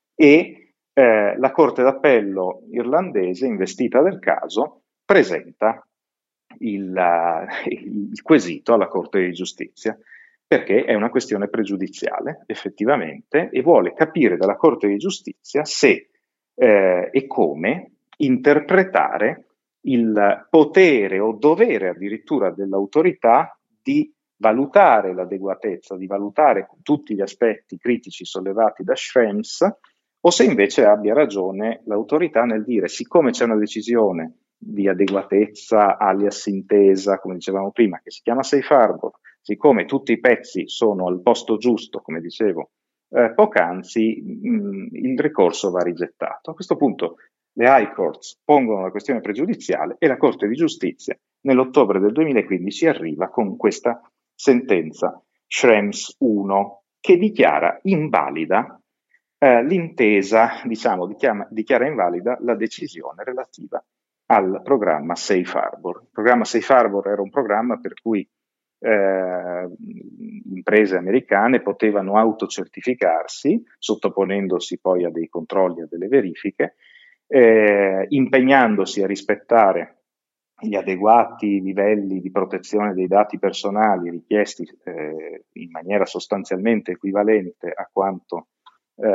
e eh, la Corte d'Appello irlandese, investita del caso, presenta il, uh, il quesito alla Corte di Giustizia, perché è una questione pregiudiziale, effettivamente, e vuole capire dalla Corte di Giustizia se eh, e come interpretare il potere o dovere addirittura dell'autorità di valutare l'adeguatezza, di valutare tutti gli aspetti critici sollevati da Schrems, o se invece abbia ragione l'autorità nel dire, siccome c'è una decisione di adeguatezza alias intesa, come dicevamo prima, che si chiama safe harbor, siccome tutti i pezzi sono al posto giusto, come dicevo eh, poc'anzi, mh, il ricorso va rigettato. A questo punto le High Courts pongono la questione pregiudiziale e la Corte di Giustizia nell'ottobre del duemilaquindici arriva con questa sentenza Schrems uno che dichiara invalida eh, l'intesa, diciamo, dichiara, dichiara invalida la decisione relativa al programma Safe Harbor. Il programma Safe Harbor era un programma per cui eh, imprese americane potevano autocertificarsi, sottoponendosi poi a dei controlli, a delle verifiche, eh, impegnandosi a rispettare gli adeguati livelli di protezione dei dati personali richiesti eh, in maniera sostanzialmente equivalente a quanto eh,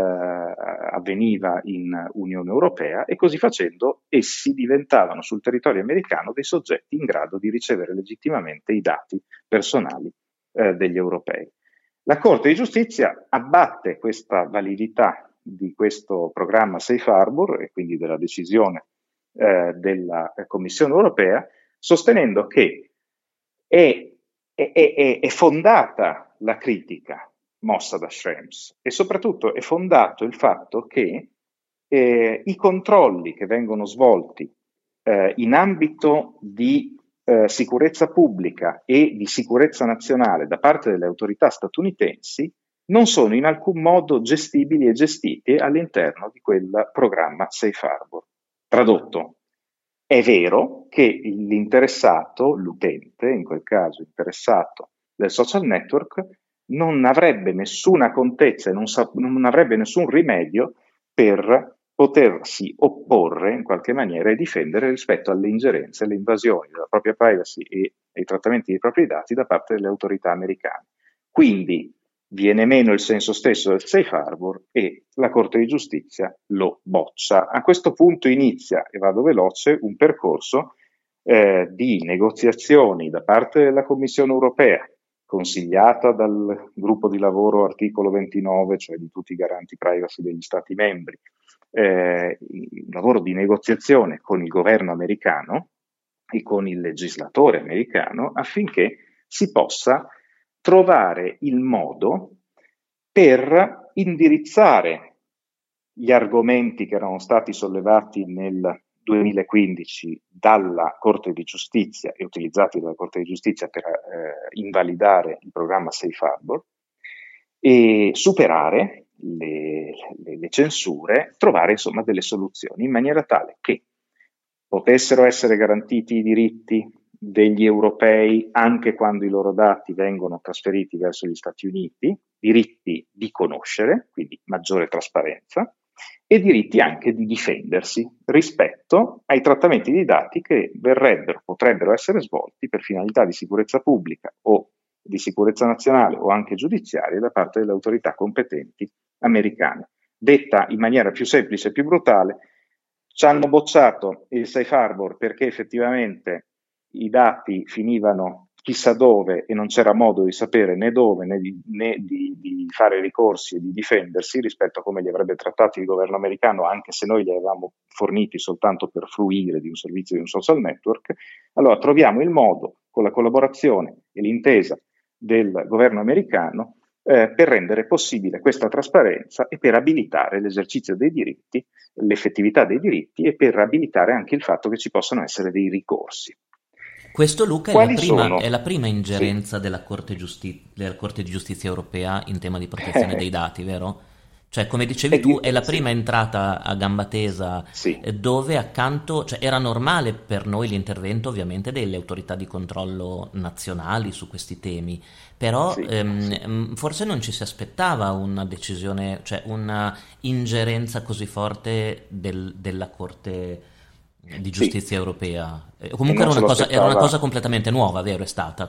avveniva in Unione Europea, e così facendo essi diventavano sul territorio americano dei soggetti in grado di ricevere legittimamente i dati personali eh, degli europei. La Corte di Giustizia abbatte questa validità di questo programma Safe Harbor e quindi della decisione eh, della Commissione europea, sostenendo che è, è, è, è fondata la critica mossa da Schrems e soprattutto è fondato il fatto che eh, i controlli che vengono svolti eh, in ambito di eh, sicurezza pubblica e di sicurezza nazionale da parte delle autorità statunitensi non sono in alcun modo gestibili e gestiti all'interno di quel programma Safe Harbor. Tradotto, è vero che l'interessato, l'utente, in quel caso interessato del social network, non avrebbe nessuna contezza e non, sa- non avrebbe nessun rimedio per potersi opporre in qualche maniera e difendere rispetto alle ingerenze, alle invasioni della propria privacy e ai trattamenti dei propri dati da parte delle autorità americane. Quindi viene meno il senso stesso del Safe Harbor e la Corte di Giustizia lo boccia. A questo punto inizia, e vado veloce, un percorso eh, di negoziazioni da parte della Commissione europea, consigliata dal gruppo di lavoro articolo ventinove, cioè di tutti i garanti privacy degli Stati membri, eh, un lavoro di negoziazione con il governo americano e con il legislatore americano affinché si possa trovare il modo per indirizzare gli argomenti che erano stati sollevati nel duemilaquindici dalla Corte di Giustizia e utilizzati dalla Corte di Giustizia per eh, invalidare il programma Safe Harbor e superare le, le, le censure, trovare insomma delle soluzioni in maniera tale che potessero essere garantiti i diritti degli europei anche quando i loro dati vengono trasferiti verso gli Stati Uniti, diritti di conoscere, quindi maggiore trasparenza, e diritti anche di difendersi rispetto ai trattamenti di dati che verrebbero, potrebbero essere svolti per finalità di sicurezza pubblica o di sicurezza nazionale o anche giudiziaria da parte delle autorità competenti americane. Detta in maniera più semplice e più brutale, ci hanno bocciato il Safe Harbor perché effettivamente i dati finivano chissà dove e non c'era modo di sapere né dove né, di, né di, di fare ricorsi e di difendersi rispetto a come li avrebbe trattati il governo americano, anche se noi li avevamo forniti soltanto per fruire di un servizio di un social network. Allora troviamo il modo, con la collaborazione e l'intesa del governo americano, eh, per rendere possibile questa trasparenza e per abilitare l'esercizio dei diritti, l'effettività dei diritti e per abilitare anche il fatto che ci possano essere dei ricorsi. Questo, Luca, è la Quali prima, sono? è la prima Sì. ingerenza della Corte, Giusti- della Corte di Giustizia europea in tema di protezione dei dati, vero? Cioè, come dicevi E tu, di- è la sì, prima entrata a gamba tesa sì, eh, dove accanto, cioè era normale per noi l'intervento ovviamente delle autorità di controllo nazionali su questi temi, però sì, sì. ehm, mm, forse non ci si aspettava una decisione, cioè una ingerenza così forte del- della Corte di Sì, giustizia europea. Eh, e Comunque non era se una lo cosa, era una aspettava. cosa completamente nuova, vero? È stata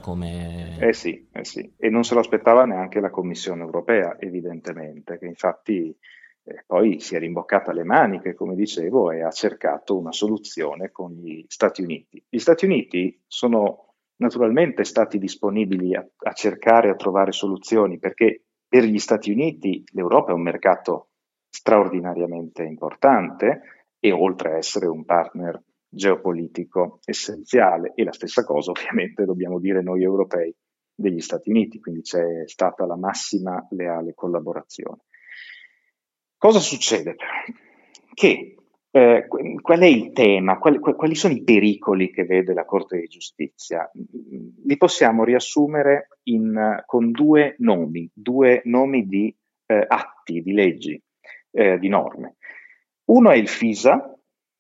Eh come... sì, eh sì, e non se lo aspettava neanche la Commissione europea, evidentemente, che infatti eh, poi si è rimboccata le maniche, come dicevo, e ha cercato una soluzione con gli Stati Uniti. Gli Stati Uniti sono naturalmente stati disponibili a, a cercare, a trovare soluzioni, perché per gli Stati Uniti l'Europa è un mercato straordinariamente importante e oltre a essere un partner geopolitico essenziale e la stessa cosa ovviamente dobbiamo dire noi europei degli Stati Uniti, quindi c'è stata la massima leale collaborazione. Cosa succede però? Che eh, qual è il tema? Quali, quali sono i pericoli che vede la Corte di Giustizia? Li possiamo riassumere in, con due nomi, due nomi di eh, atti, di leggi, eh, di norme. Uno è il FISA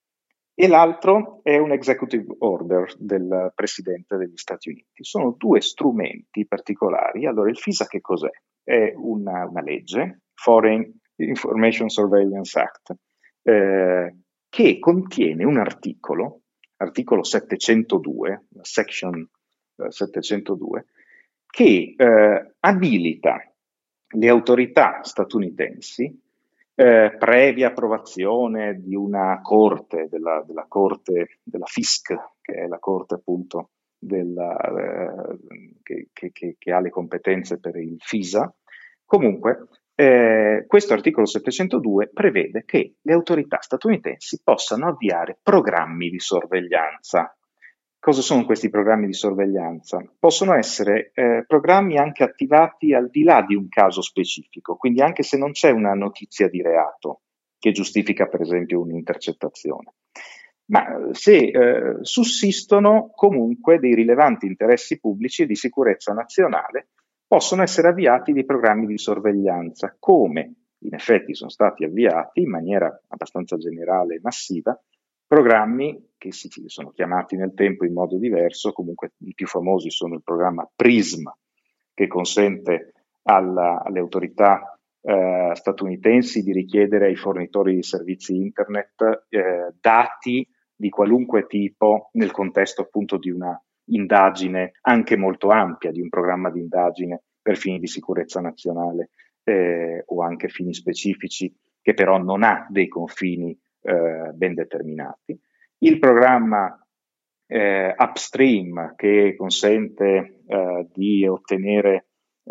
e l'altro è un executive order del Presidente degli Stati Uniti. Sono due strumenti particolari. Allora, il FISA che cos'è? È una, una legge, Foreign Information Surveillance Act, eh, che contiene un articolo, articolo settecentodue, section eh, settecentodue, che eh, abilita le autorità statunitensi eh, previa approvazione di una corte, della, della corte della F I S C, che è la corte appunto della, eh, che, che, che, ha le competenze per il FISA, Comunque, eh, questo articolo settecentodue prevede che le autorità statunitensi possano avviare programmi di sorveglianza. Cosa sono questi programmi di sorveglianza? Possono essere eh, programmi anche attivati al di là di un caso specifico, quindi anche se non c'è una notizia di reato che giustifica per esempio un'intercettazione. Ma se eh, sussistono comunque dei rilevanti interessi pubblici e di sicurezza nazionale, possono essere avviati dei programmi di sorveglianza, come in effetti sono stati avviati in maniera abbastanza generale e massiva, programmi che si sono chiamati nel tempo in modo diverso, comunque i più famosi sono il programma PRISM, che consente alla, alle autorità eh, statunitensi di richiedere ai fornitori di servizi internet eh, dati di qualunque tipo nel contesto appunto di una indagine anche molto ampia, di un programma di indagine per fini di sicurezza nazionale eh, o anche fini specifici che però non ha dei confini eh, ben determinati. Il programma eh, Upstream, che consente eh, di ottenere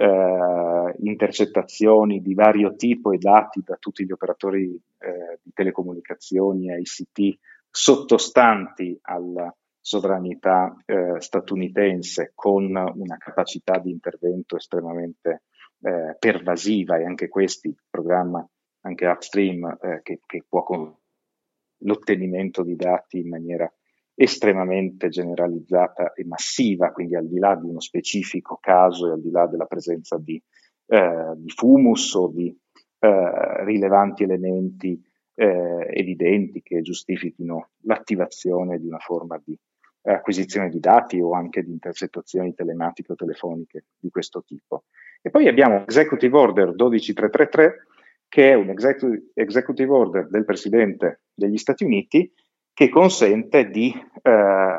eh, intercettazioni di vario tipo e dati da tutti gli operatori eh, di telecomunicazioni e I C T sottostanti alla sovranità eh, statunitense, con una capacità di intervento estremamente eh, pervasiva, e anche questi programma, anche Upstream, eh, che, che può con l'ottenimento di dati in maniera estremamente generalizzata e massiva, quindi al di là di uno specifico caso e al di là della presenza di, eh, di fumus o di eh, rilevanti elementi eh, evidenti che giustifichino l'attivazione di una forma di eh, acquisizione di dati o anche di intercettazioni telematiche o telefoniche di questo tipo. E poi abbiamo Executive Order dodicimila trecentotrentatré, che è un executive order del Presidente degli Stati Uniti che consente di eh,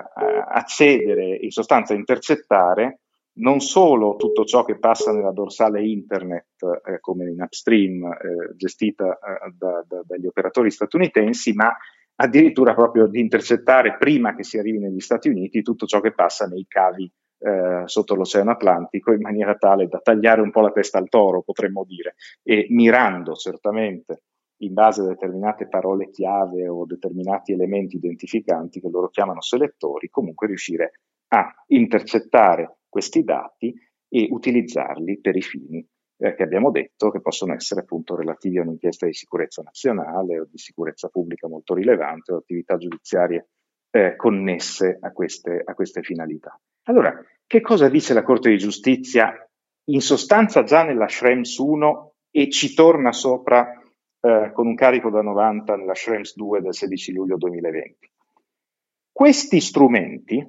accedere, in sostanza intercettare, non solo tutto ciò che passa nella dorsale internet, eh, come in Upstream, eh, gestita eh, da, da, dagli operatori statunitensi, ma addirittura proprio di intercettare, prima che si arrivi negli Stati Uniti, tutto ciò che passa nei cavi eh, sotto l'Oceano Atlantico, in maniera tale da tagliare un po' la testa al toro, potremmo dire, e mirando certamente in base a determinate parole chiave o determinati elementi identificanti che loro chiamano selettori, comunque riuscire a intercettare questi dati e utilizzarli per i fini eh, che abbiamo detto, che possono essere appunto relativi a un'inchiesta di sicurezza nazionale o di sicurezza pubblica molto rilevante o attività giudiziarie eh, connesse a queste, a queste finalità. Allora, che cosa dice la Corte di Giustizia in sostanza già nella Schrems uno e ci torna sopra Eh, con un carico da novanta nella Schrems due del sedici luglio duemilaventi? Questi strumenti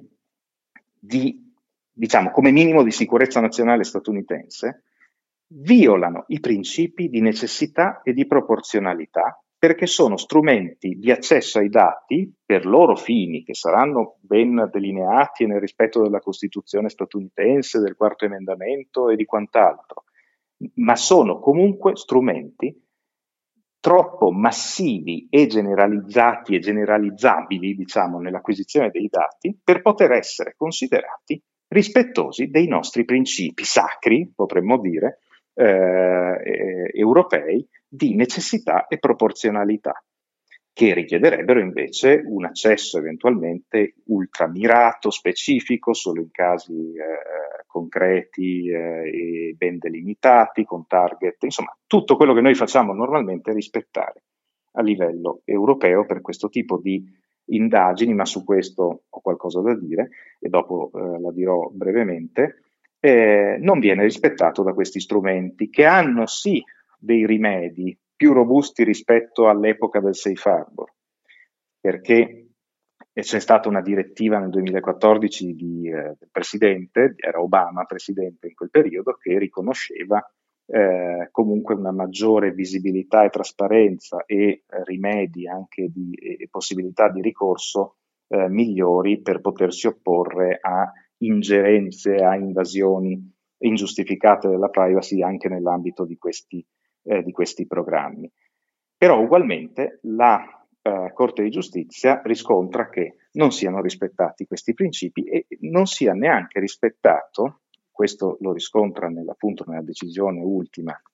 di, diciamo, come minimo di sicurezza nazionale statunitense violano i principi di necessità e di proporzionalità, perché sono strumenti di accesso ai dati per loro fini, che saranno ben delineati nel rispetto della Costituzione statunitense, del quarto emendamento e di quant'altro, ma sono comunque strumenti troppo massivi e generalizzati e generalizzabili, diciamo, nell'acquisizione dei dati per poter essere considerati rispettosi dei nostri principi sacri, potremmo dire, eh, europei, di necessità e proporzionalità, che richiederebbero invece un accesso eventualmente ultramirato, specifico, solo in casi eh, concreti eh, e ben delimitati, con target, insomma, tutto quello che noi facciamo normalmente rispettare a livello europeo per questo tipo di indagini, ma su questo ho qualcosa da dire e dopo eh, la dirò brevemente, eh, non viene rispettato da questi strumenti che hanno sì dei rimedi più robusti rispetto all'epoca del Safe Harbor, perché c'è stata una direttiva nel duemilaquattordici di, eh, del Presidente, era Obama Presidente in quel periodo, che riconosceva eh, comunque una maggiore visibilità e trasparenza e eh, rimedi anche di e possibilità di ricorso eh, migliori per potersi opporre a ingerenze, a invasioni ingiustificate della privacy anche nell'ambito di questi Eh, di questi programmi. Però ugualmente la eh, Corte di Giustizia riscontra che non siano rispettati questi principi e non sia neanche rispettato, questo lo riscontra nella, appunto nella decisione ultima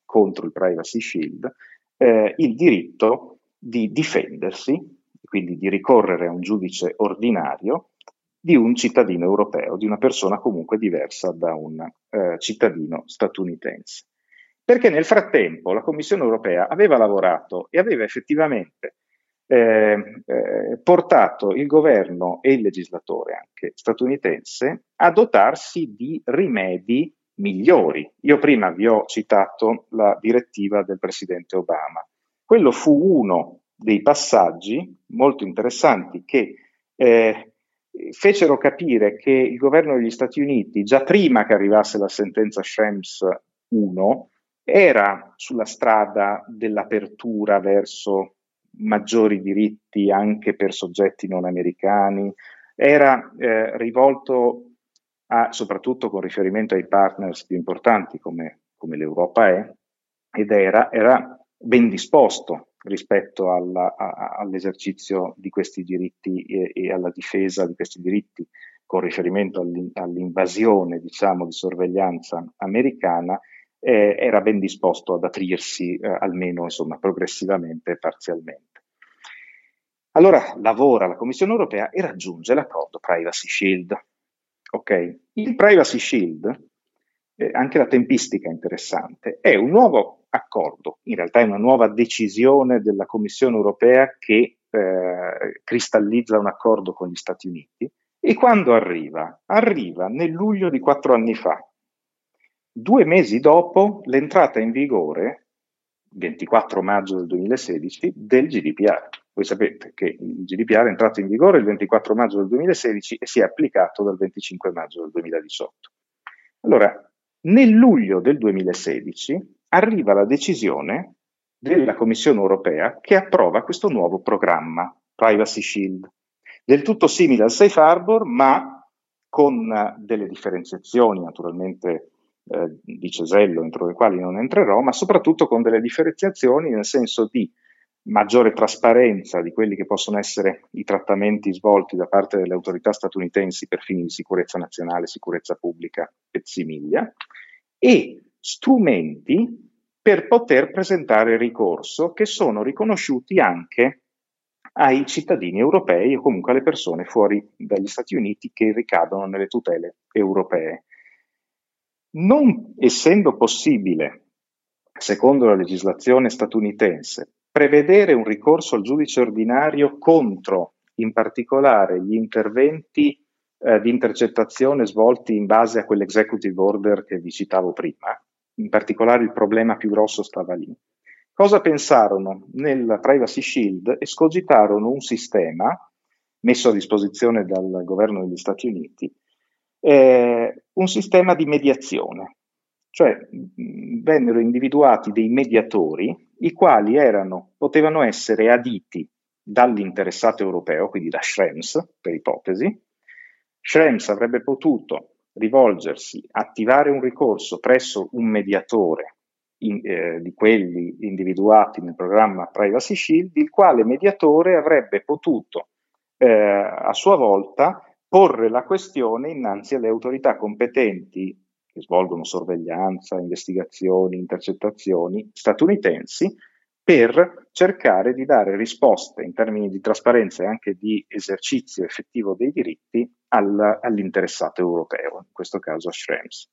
contro il Privacy Shield, eh, il diritto di difendersi, quindi di ricorrere a un giudice ordinario di un cittadino europeo, di una persona comunque diversa da un eh, cittadino statunitense. Perché nel frattempo la Commissione europea aveva lavorato e aveva effettivamente eh, eh, portato il governo e il legislatore anche statunitense a dotarsi di rimedi migliori. Io prima vi ho citato la direttiva del presidente Obama. Quello fu uno dei passaggi molto interessanti che eh, fecero capire che il governo degli Stati Uniti, già prima che arrivasse la sentenza Schrems uno, era sulla strada dell'apertura verso maggiori diritti anche per soggetti non americani, era eh, rivolto a, soprattutto con riferimento ai partners più importanti come, come l'Europa è, ed era, era ben disposto rispetto alla, a, all'esercizio di questi diritti e, e alla difesa di questi diritti con riferimento all'in, all'invasione, diciamo, di sorveglianza americana, eh, era ben disposto ad aprirsi eh, almeno, insomma, progressivamente e parzialmente. Allora lavora la Commissione europea e raggiunge l'accordo Privacy Shield. Ok? Il Privacy Shield, eh, anche la tempistica è interessante, è un nuovo accordo, in realtà è una nuova decisione della Commissione europea che eh, cristallizza un accordo con gli Stati Uniti, e quando arriva? Arriva nel luglio di quattro anni fa, due mesi dopo l'entrata in vigore, ventiquattro maggio del duemilasedici, del G D P R. Voi sapete che il G D P R è entrato in vigore il ventiquattro maggio del duemilasedici e si è applicato dal venticinque maggio del duemiladiciotto. Allora, nel luglio del duemilasedici arriva la decisione della Commissione europea che approva questo nuovo programma, Privacy Shield, del tutto simile al Safe Harbor, ma con delle differenziazioni, naturalmente eh, di cesello, entro le quali non entrerò, ma soprattutto con delle differenziazioni nel senso di maggiore trasparenza di quelli che possono essere i trattamenti svolti da parte delle autorità statunitensi per fini di sicurezza nazionale, sicurezza pubblica e simiglia, e strumenti per poter presentare ricorso che sono riconosciuti anche ai cittadini europei o comunque alle persone fuori dagli Stati Uniti che ricadono nelle tutele europee. Non essendo possibile, secondo la legislazione statunitense, prevedere un ricorso al giudice ordinario contro, in particolare, gli interventi eh, di intercettazione svolti in base a quell'executive order che vi citavo prima, in particolare il problema più grosso stava lì. Cosa pensarono? Nel Privacy Shield escogitarono un sistema messo a disposizione dal governo degli Stati Uniti, eh, un sistema di mediazione, cioè mh, vennero individuati dei mediatori i quali erano, potevano essere aditi dall'interessato europeo, quindi da Schrems, per ipotesi. Schrems avrebbe potuto rivolgersi, attivare un ricorso presso un mediatore in, eh, di quelli individuati nel programma Privacy Shield, il quale mediatore avrebbe potuto eh, a sua volta porre la questione innanzi alle autorità competenti che svolgono sorveglianza, investigazioni, intercettazioni statunitensi, per cercare di dare risposte in termini di trasparenza e anche di esercizio effettivo dei diritti al, all'interessato europeo, in questo caso a Schrems.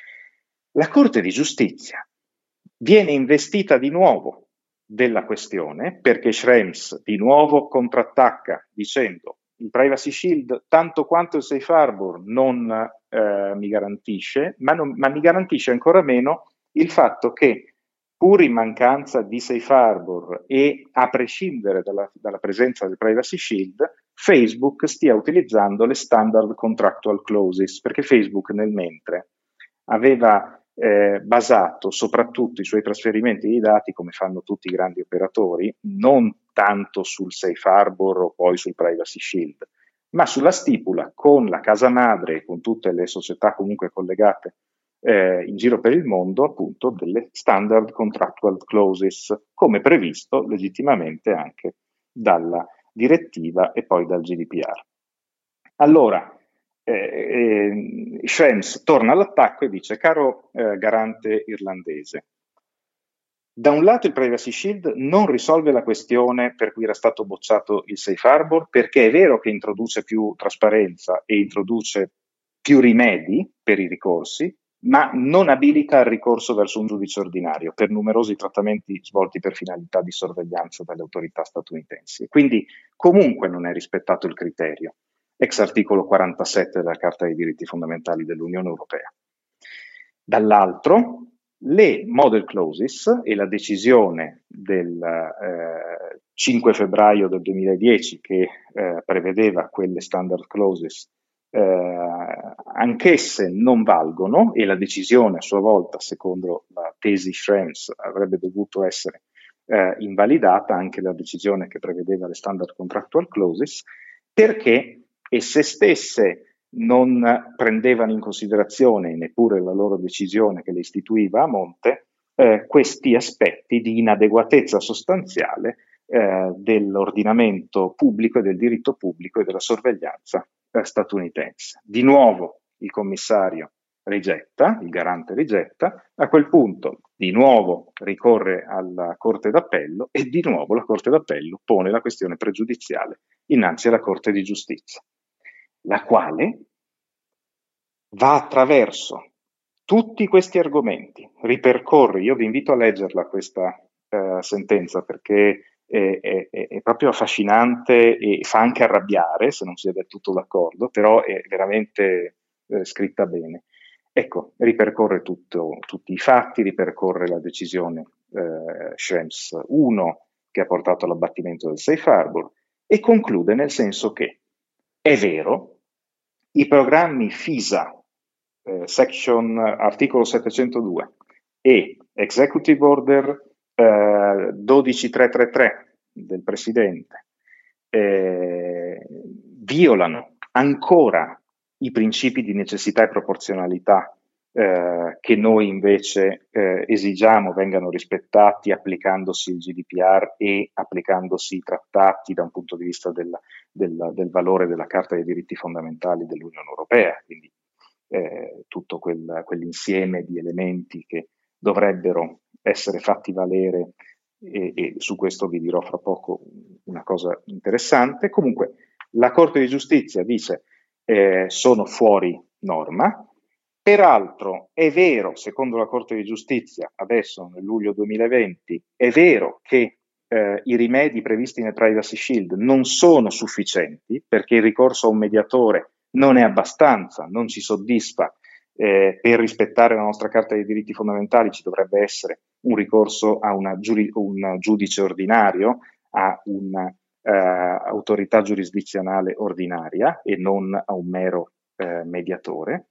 La Corte di Giustizia viene investita di nuovo della questione perché Schrems di nuovo contrattacca dicendo il Privacy Shield, tanto quanto il Safe Harbor, non eh, mi garantisce, ma, non, ma mi garantisce ancora meno il fatto che, pur in mancanza di Safe Harbor e a prescindere dalla, dalla presenza del Privacy Shield, Facebook stia utilizzando le standard contractual clauses, perché Facebook nel mentre aveva eh, basato soprattutto i suoi trasferimenti di dati, come fanno tutti i grandi operatori, non tanto sul Safe Harbor o poi sul Privacy Shield, ma sulla stipula con la casa madre e con tutte le società comunque collegate eh, in giro per il mondo, appunto, delle standard contractual clauses, come previsto legittimamente anche dalla direttiva e poi dal G D P R. Allora, eh, eh, Schrems torna all'attacco e dice: caro eh, garante irlandese, Da un lato il Privacy Shield non risolve la questione per cui era stato bocciato il Safe Harbor, perché è vero che introduce più trasparenza e introduce più rimedi per i ricorsi, ma non abilita il ricorso verso un giudice ordinario per numerosi trattamenti svolti per finalità di sorveglianza dalle autorità statunitensi. Quindi comunque non è rispettato il criterio, ex articolo quarantasette della Carta dei diritti fondamentali dell'Unione Europea. Dall'altro, le model clauses e la decisione del eh, cinque febbraio del duemiladieci che eh, prevedeva quelle standard clauses, eh, anch'esse non valgono, e la decisione a sua volta, secondo la tesi Schrems, avrebbe dovuto essere eh, invalidata, anche la decisione che prevedeva le standard contractual clauses, perché esse stesse non prendevano in considerazione, neppure la loro decisione che le istituiva a monte, eh, questi aspetti di inadeguatezza sostanziale eh, dell'ordinamento pubblico e del diritto pubblico e della sorveglianza eh, statunitense. Di nuovo il commissario rigetta, il garante rigetta, a quel punto di nuovo ricorre alla Corte d'Appello e di nuovo la Corte d'Appello pone la questione pregiudiziale innanzi alla Corte di Giustizia, la quale va attraverso tutti questi argomenti, ripercorre, io vi invito a leggerla questa eh, sentenza perché è, è, è proprio affascinante e fa anche arrabbiare se non si è del tutto d'accordo, però è veramente eh, scritta bene. Ecco, ripercorre tutto, tutti i fatti, ripercorre la decisione eh, Schrems uno che ha portato all'abbattimento del Safe Harbor e conclude nel senso che è vero, i programmi FISA, eh, section articolo settecentodue e Executive Order eh, dodicimila trecentotrentatré del Presidente eh, violano ancora i principi di necessità e proporzionalità eh, che noi invece eh, esigiamo vengano rispettati applicandosi il G D P R e applicandosi i trattati da un punto di vista del, del, del valore della Carta dei diritti fondamentali dell'Unione Europea, quindi eh, tutto quel, quell'insieme di elementi che dovrebbero essere fatti valere e, e su questo vi dirò fra poco una cosa interessante. Comunque la Corte di Giustizia dice eh, sono fuori norma. Peraltro è vero, secondo la Corte di Giustizia, adesso nel luglio duemilaventi, è vero che eh, i rimedi previsti nel Privacy Shield non sono sufficienti perché il ricorso a un mediatore non è abbastanza, non ci soddisfa. Eh, per rispettare la nostra Carta dei diritti fondamentali ci dovrebbe essere un ricorso a una giuri- un giudice ordinario, a un'autorità eh, giurisdizionale ordinaria e non a un mero eh, mediatore.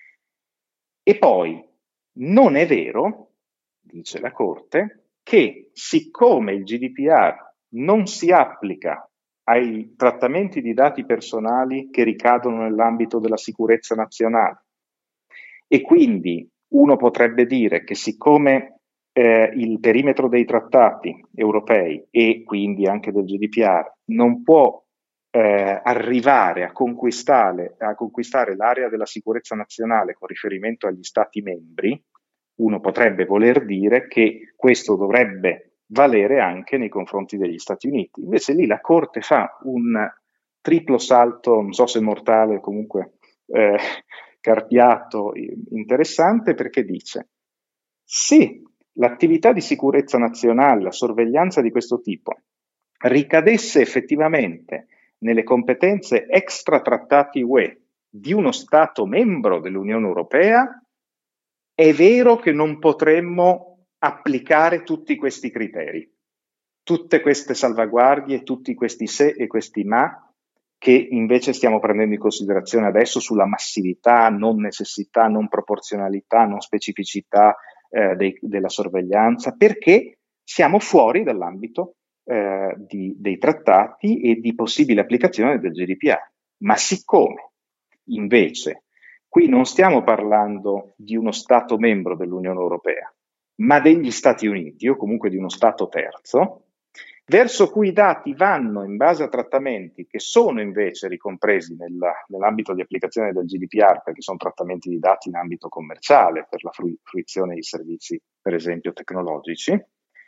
E poi non è vero, dice la Corte, che siccome il G D P R non si applica ai trattamenti di dati personali che ricadono nell'ambito della sicurezza nazionale e quindi uno potrebbe dire che siccome eh, il perimetro dei trattati europei e quindi anche del G D P R non può eh, arrivare a conquistare, a conquistare l'area della sicurezza nazionale con riferimento agli Stati membri, uno potrebbe voler dire che questo dovrebbe valere anche nei confronti degli Stati Uniti. Invece lì la Corte fa un triplo salto, non so se mortale, comunque eh, carpiato, interessante, perché dice se l'attività di sicurezza nazionale, la sorveglianza di questo tipo, ricadesse effettivamente nelle competenze extra trattati U E di uno Stato membro dell'Unione Europea, è vero che non potremmo applicare tutti questi criteri, tutte queste salvaguardie, tutti questi se e questi ma che invece stiamo prendendo in considerazione adesso sulla massività, non necessità, non proporzionalità, non specificità eh, dei, della sorveglianza, perché siamo fuori dall'ambito eh, di, dei trattati e di possibile applicazione del G D P R. Ma siccome invece qui non stiamo parlando di uno Stato membro dell'Unione Europea, ma degli Stati Uniti o comunque di uno Stato terzo, verso cui i dati vanno in base a trattamenti che sono invece ricompresi nella, nell'ambito di applicazione del G D P R, perché sono trattamenti di dati in ambito commerciale per la fru- fruizione di servizi, per esempio, tecnologici,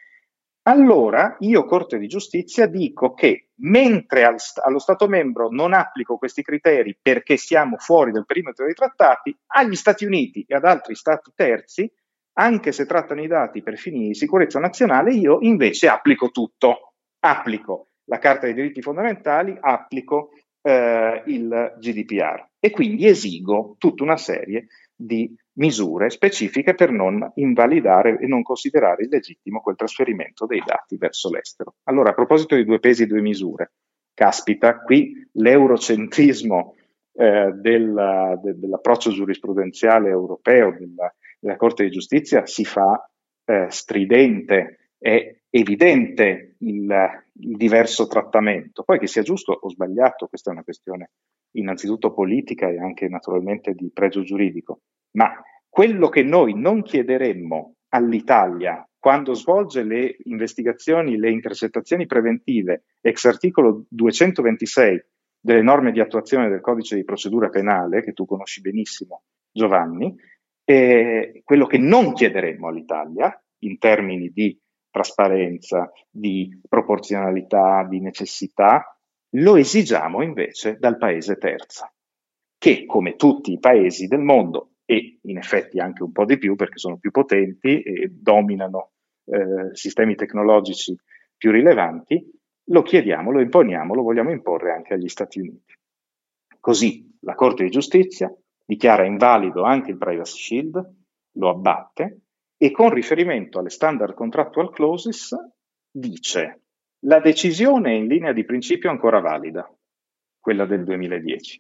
allora io, Corte di Giustizia, dico che mentre al, allo Stato membro non applico questi criteri perché siamo fuori dal perimetro dei trattati, agli Stati Uniti e ad altri Stati terzi, anche se trattano i dati per fini di sicurezza nazionale, io invece applico tutto. Applico la Carta dei diritti fondamentali, applico eh, il G D P R e quindi esigo tutta una serie di misure specifiche per non invalidare e non considerare illegittimo quel trasferimento dei dati verso l'estero. Allora, a proposito di due pesi e due misure, caspita, qui l'eurocentrismo eh, del, de, dell'approccio giurisprudenziale europeo della, della Corte di Giustizia si fa eh, stridente, è evidente il, il diverso trattamento. Poi che sia giusto o sbagliato, questa è una questione innanzitutto politica e anche naturalmente di pregio giuridico, ma quello che noi non chiederemmo all'Italia quando svolge le investigazioni, le intercettazioni preventive ex articolo duecentoventisei delle norme di attuazione del codice di procedura penale, che tu conosci benissimo, Giovanni, eh, quello che non chiederemmo all'Italia in termini di trasparenza, di proporzionalità, di necessità, lo esigiamo invece dal paese terzo, che come tutti i paesi del mondo, e in effetti anche un po' di più perché sono più potenti e dominano eh, sistemi tecnologici più rilevanti, lo chiediamo, lo imponiamo, lo vogliamo imporre anche agli Stati Uniti. Così la Corte di Giustizia dichiara invalido anche il Privacy Shield, lo abbatte e con riferimento alle standard contractual clauses dice: la decisione è in linea di principio ancora valida, quella del duemiladieci,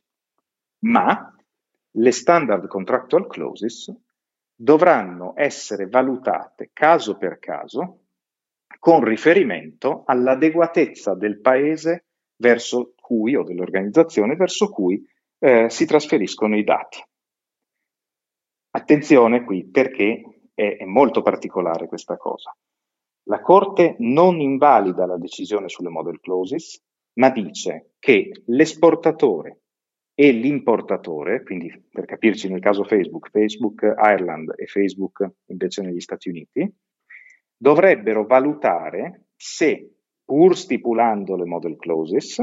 ma le standard contractual clauses dovranno essere valutate caso per caso con riferimento all'adeguatezza del paese verso cui, o dell'organizzazione verso cui eh, si trasferiscono i dati. Attenzione qui perché è, è molto particolare questa cosa. La Corte non invalida la decisione sulle model clauses, ma dice che l'esportatore e l'importatore, quindi per capirci nel caso Facebook, Facebook Ireland e Facebook invece negli Stati Uniti, dovrebbero valutare se, pur stipulando le model clauses,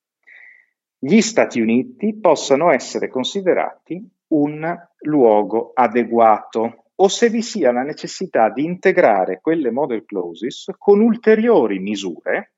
gli Stati Uniti possano essere considerati un luogo adeguato o se vi sia la necessità di integrare quelle model clauses con ulteriori misure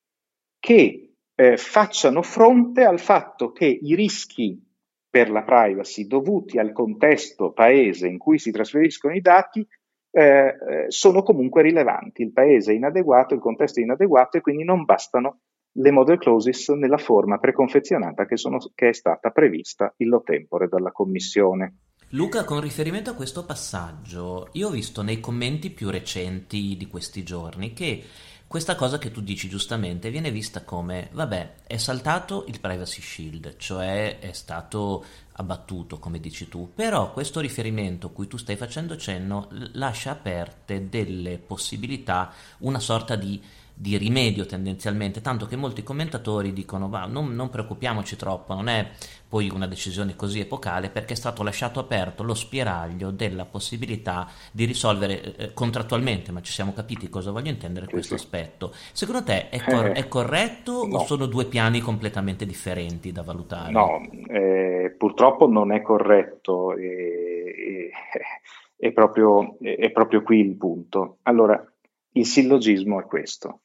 che eh, facciano fronte al fatto che i rischi per la privacy dovuti al contesto paese in cui si trasferiscono i dati eh, sono comunque rilevanti. Il paese è inadeguato, il contesto è inadeguato e quindi non bastano le model clauses nella forma preconfezionata che, sono, che è stata prevista illo tempore dalla Commissione. Luca, con riferimento a questo passaggio, io ho visto nei commenti più recenti di questi giorni che questa cosa che tu dici giustamente viene vista come, vabbè, è saltato il Privacy Shield, cioè è stato abbattuto, come dici tu, però questo riferimento a cui tu stai facendo cenno lascia aperte delle possibilità, una sorta di di rimedio tendenzialmente, tanto che molti commentatori dicono va, non, non preoccupiamoci troppo, non è poi una decisione così epocale perché è stato lasciato aperto lo spiraglio della possibilità di risolvere eh, contrattualmente, ma ci siamo capiti cosa voglio intendere Sì, questo sì. aspetto. Secondo te è, cor- è Eh, corretto o no. sono due piani completamente differenti da valutare? No, eh, purtroppo non è corretto, e, e- è proprio, è proprio qui il punto. Allora, il sillogismo è questo.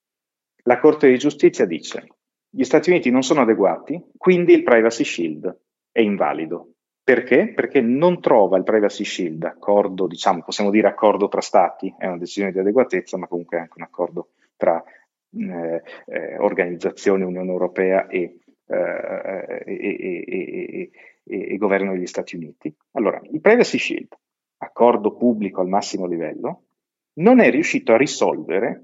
La Corte di Giustizia dice: gli Stati Uniti non sono adeguati, quindi il Privacy Shield è invalido. Perché? Perché non trova il Privacy Shield, accordo, diciamo, possiamo dire accordo tra stati, è una decisione di adeguatezza, ma comunque è anche un accordo tra eh, eh, organizzazione Unione Europea e, eh, e, e, e, e, e governo degli Stati Uniti. Allora, il Privacy Shield, accordo pubblico al massimo livello, non è riuscito a risolvere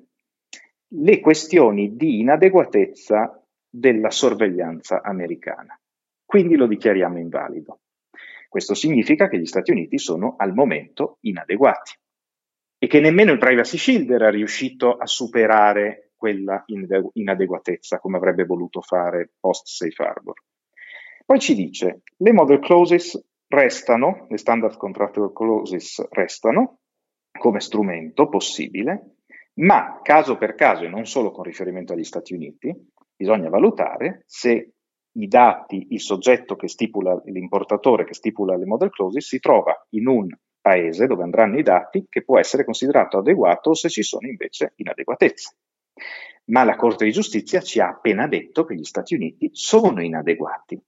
le questioni di inadeguatezza della sorveglianza americana. Quindi lo dichiariamo invalido. Questo significa che gli Stati Uniti sono al momento inadeguati e che nemmeno il Privacy Shield era riuscito a superare quella inadeguatezza come avrebbe voluto fare post Safe Harbor. Poi ci dice: le model clauses restano, le standard contractual clauses restano come strumento possibile, Ma caso per caso, e non solo con riferimento agli Stati Uniti, bisogna valutare se i dati, il soggetto che stipula, l'importatore che stipula le model clauses si trova in un paese dove andranno i dati che può essere considerato adeguato o se ci sono invece inadeguatezze. Ma la Corte di Giustizia ci ha appena detto che gli Stati Uniti sono inadeguati.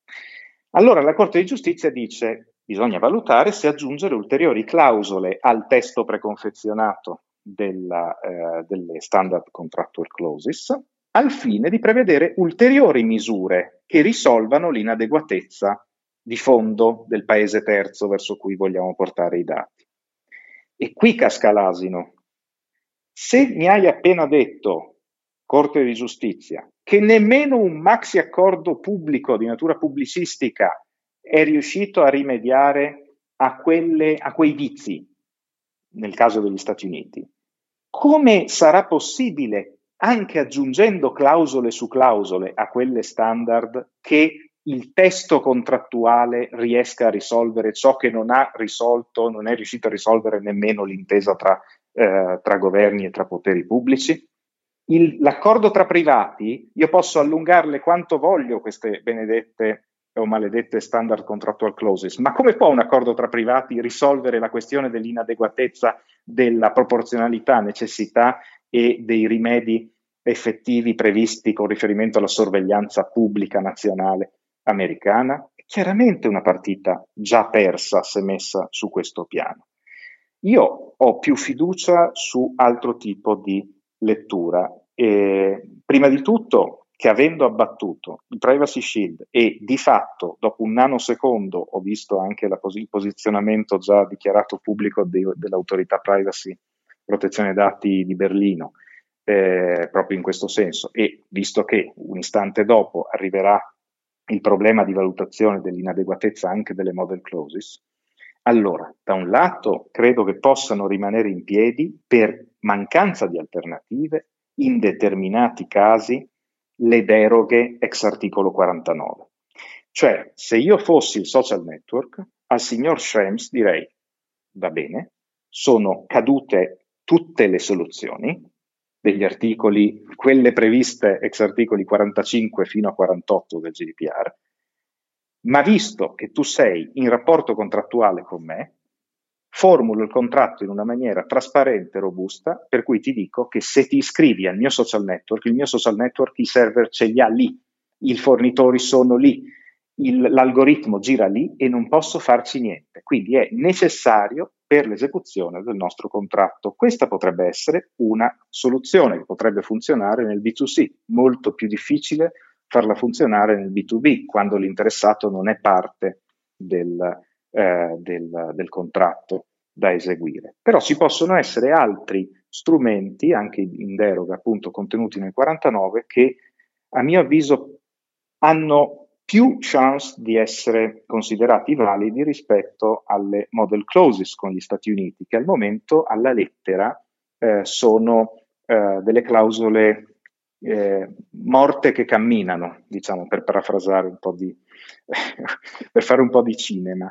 Allora la Corte di Giustizia dice: bisogna valutare se aggiungere ulteriori clausole al testo preconfezionato della, eh, delle standard contractual clauses al fine di prevedere ulteriori misure che risolvano l'inadeguatezza di fondo del paese terzo verso cui vogliamo portare i dati. E qui casca l'asino. Se mi hai appena detto, Corte di Giustizia, che nemmeno un maxi accordo pubblico di natura pubblicistica è riuscito a rimediare a, quelle, a quei vizi, nel caso degli Stati Uniti, come sarà possibile, anche aggiungendo clausole su clausole a quelle standard, che il testo contrattuale riesca a risolvere ciò che non ha risolto, non è riuscito a risolvere nemmeno l'intesa tra, eh, tra governi e tra poteri pubblici? Il, l'accordo tra privati, io posso allungarle quanto voglio queste benedette o maledette standard contractual clauses, ma come può un accordo tra privati risolvere la questione dell'inadeguatezza, della proporzionalità, necessità e dei rimedi effettivi previsti con riferimento alla sorveglianza pubblica nazionale americana? È chiaramente una partita già persa se messa su questo piano. Io ho più fiducia su altro tipo di lettura. E, prima di tutto, che avendo abbattuto il Privacy Shield e di fatto dopo un nanosecondo ho visto anche la, il posizionamento già dichiarato pubblico de, dell'autorità privacy protezione dati di Berlino, eh, proprio in questo senso, e visto che un istante dopo arriverà il problema di valutazione dell'inadeguatezza anche delle model clauses, allora, da un lato, credo che possano rimanere in piedi per mancanza di alternative in determinati casi le deroghe ex articolo quarantanove. Cioè, se io fossi il social network, al signor Schrems direi: va bene, sono cadute tutte le soluzioni degli articoli, quelle previste ex articoli quarantacinque fino a quarantotto del G D P R, ma visto che tu sei in rapporto contrattuale con me, formulo il contratto in una maniera trasparente e robusta, per cui ti dico che se ti iscrivi al mio social network, il mio social network i server ce li ha lì, i fornitori sono lì, il, l'algoritmo gira lì e non posso farci niente. Quindi è necessario per l'esecuzione del nostro contratto. Questa potrebbe essere una soluzione che potrebbe funzionare nel B due C, molto più difficile farla funzionare nel B due B, quando l'interessato non è parte del, eh, del, del contratto da eseguire. Però ci possono essere altri strumenti, anche in deroga appunto contenuti nel quarantanove, che a mio avviso hanno più chance di essere considerati validi rispetto alle model clauses con gli Stati Uniti, che al momento alla lettera eh, sono eh, delle clausole Eh, morte che camminano, diciamo, per parafrasare un po' di per fare un po' di cinema.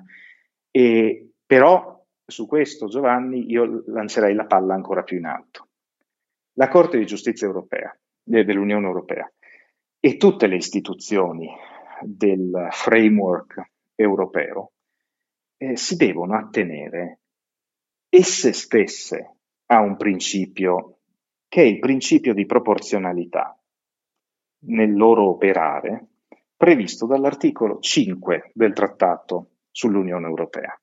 E, però su questo, Giovanni, io lancerei la palla ancora più in alto. La Corte di Giustizia europea, dell'Unione Europea, e tutte le istituzioni del framework europeo eh, si devono attenere esse stesse a un principio che è il principio di proporzionalità nel loro operare, previsto dall'articolo cinque del Trattato sull'Unione Europea.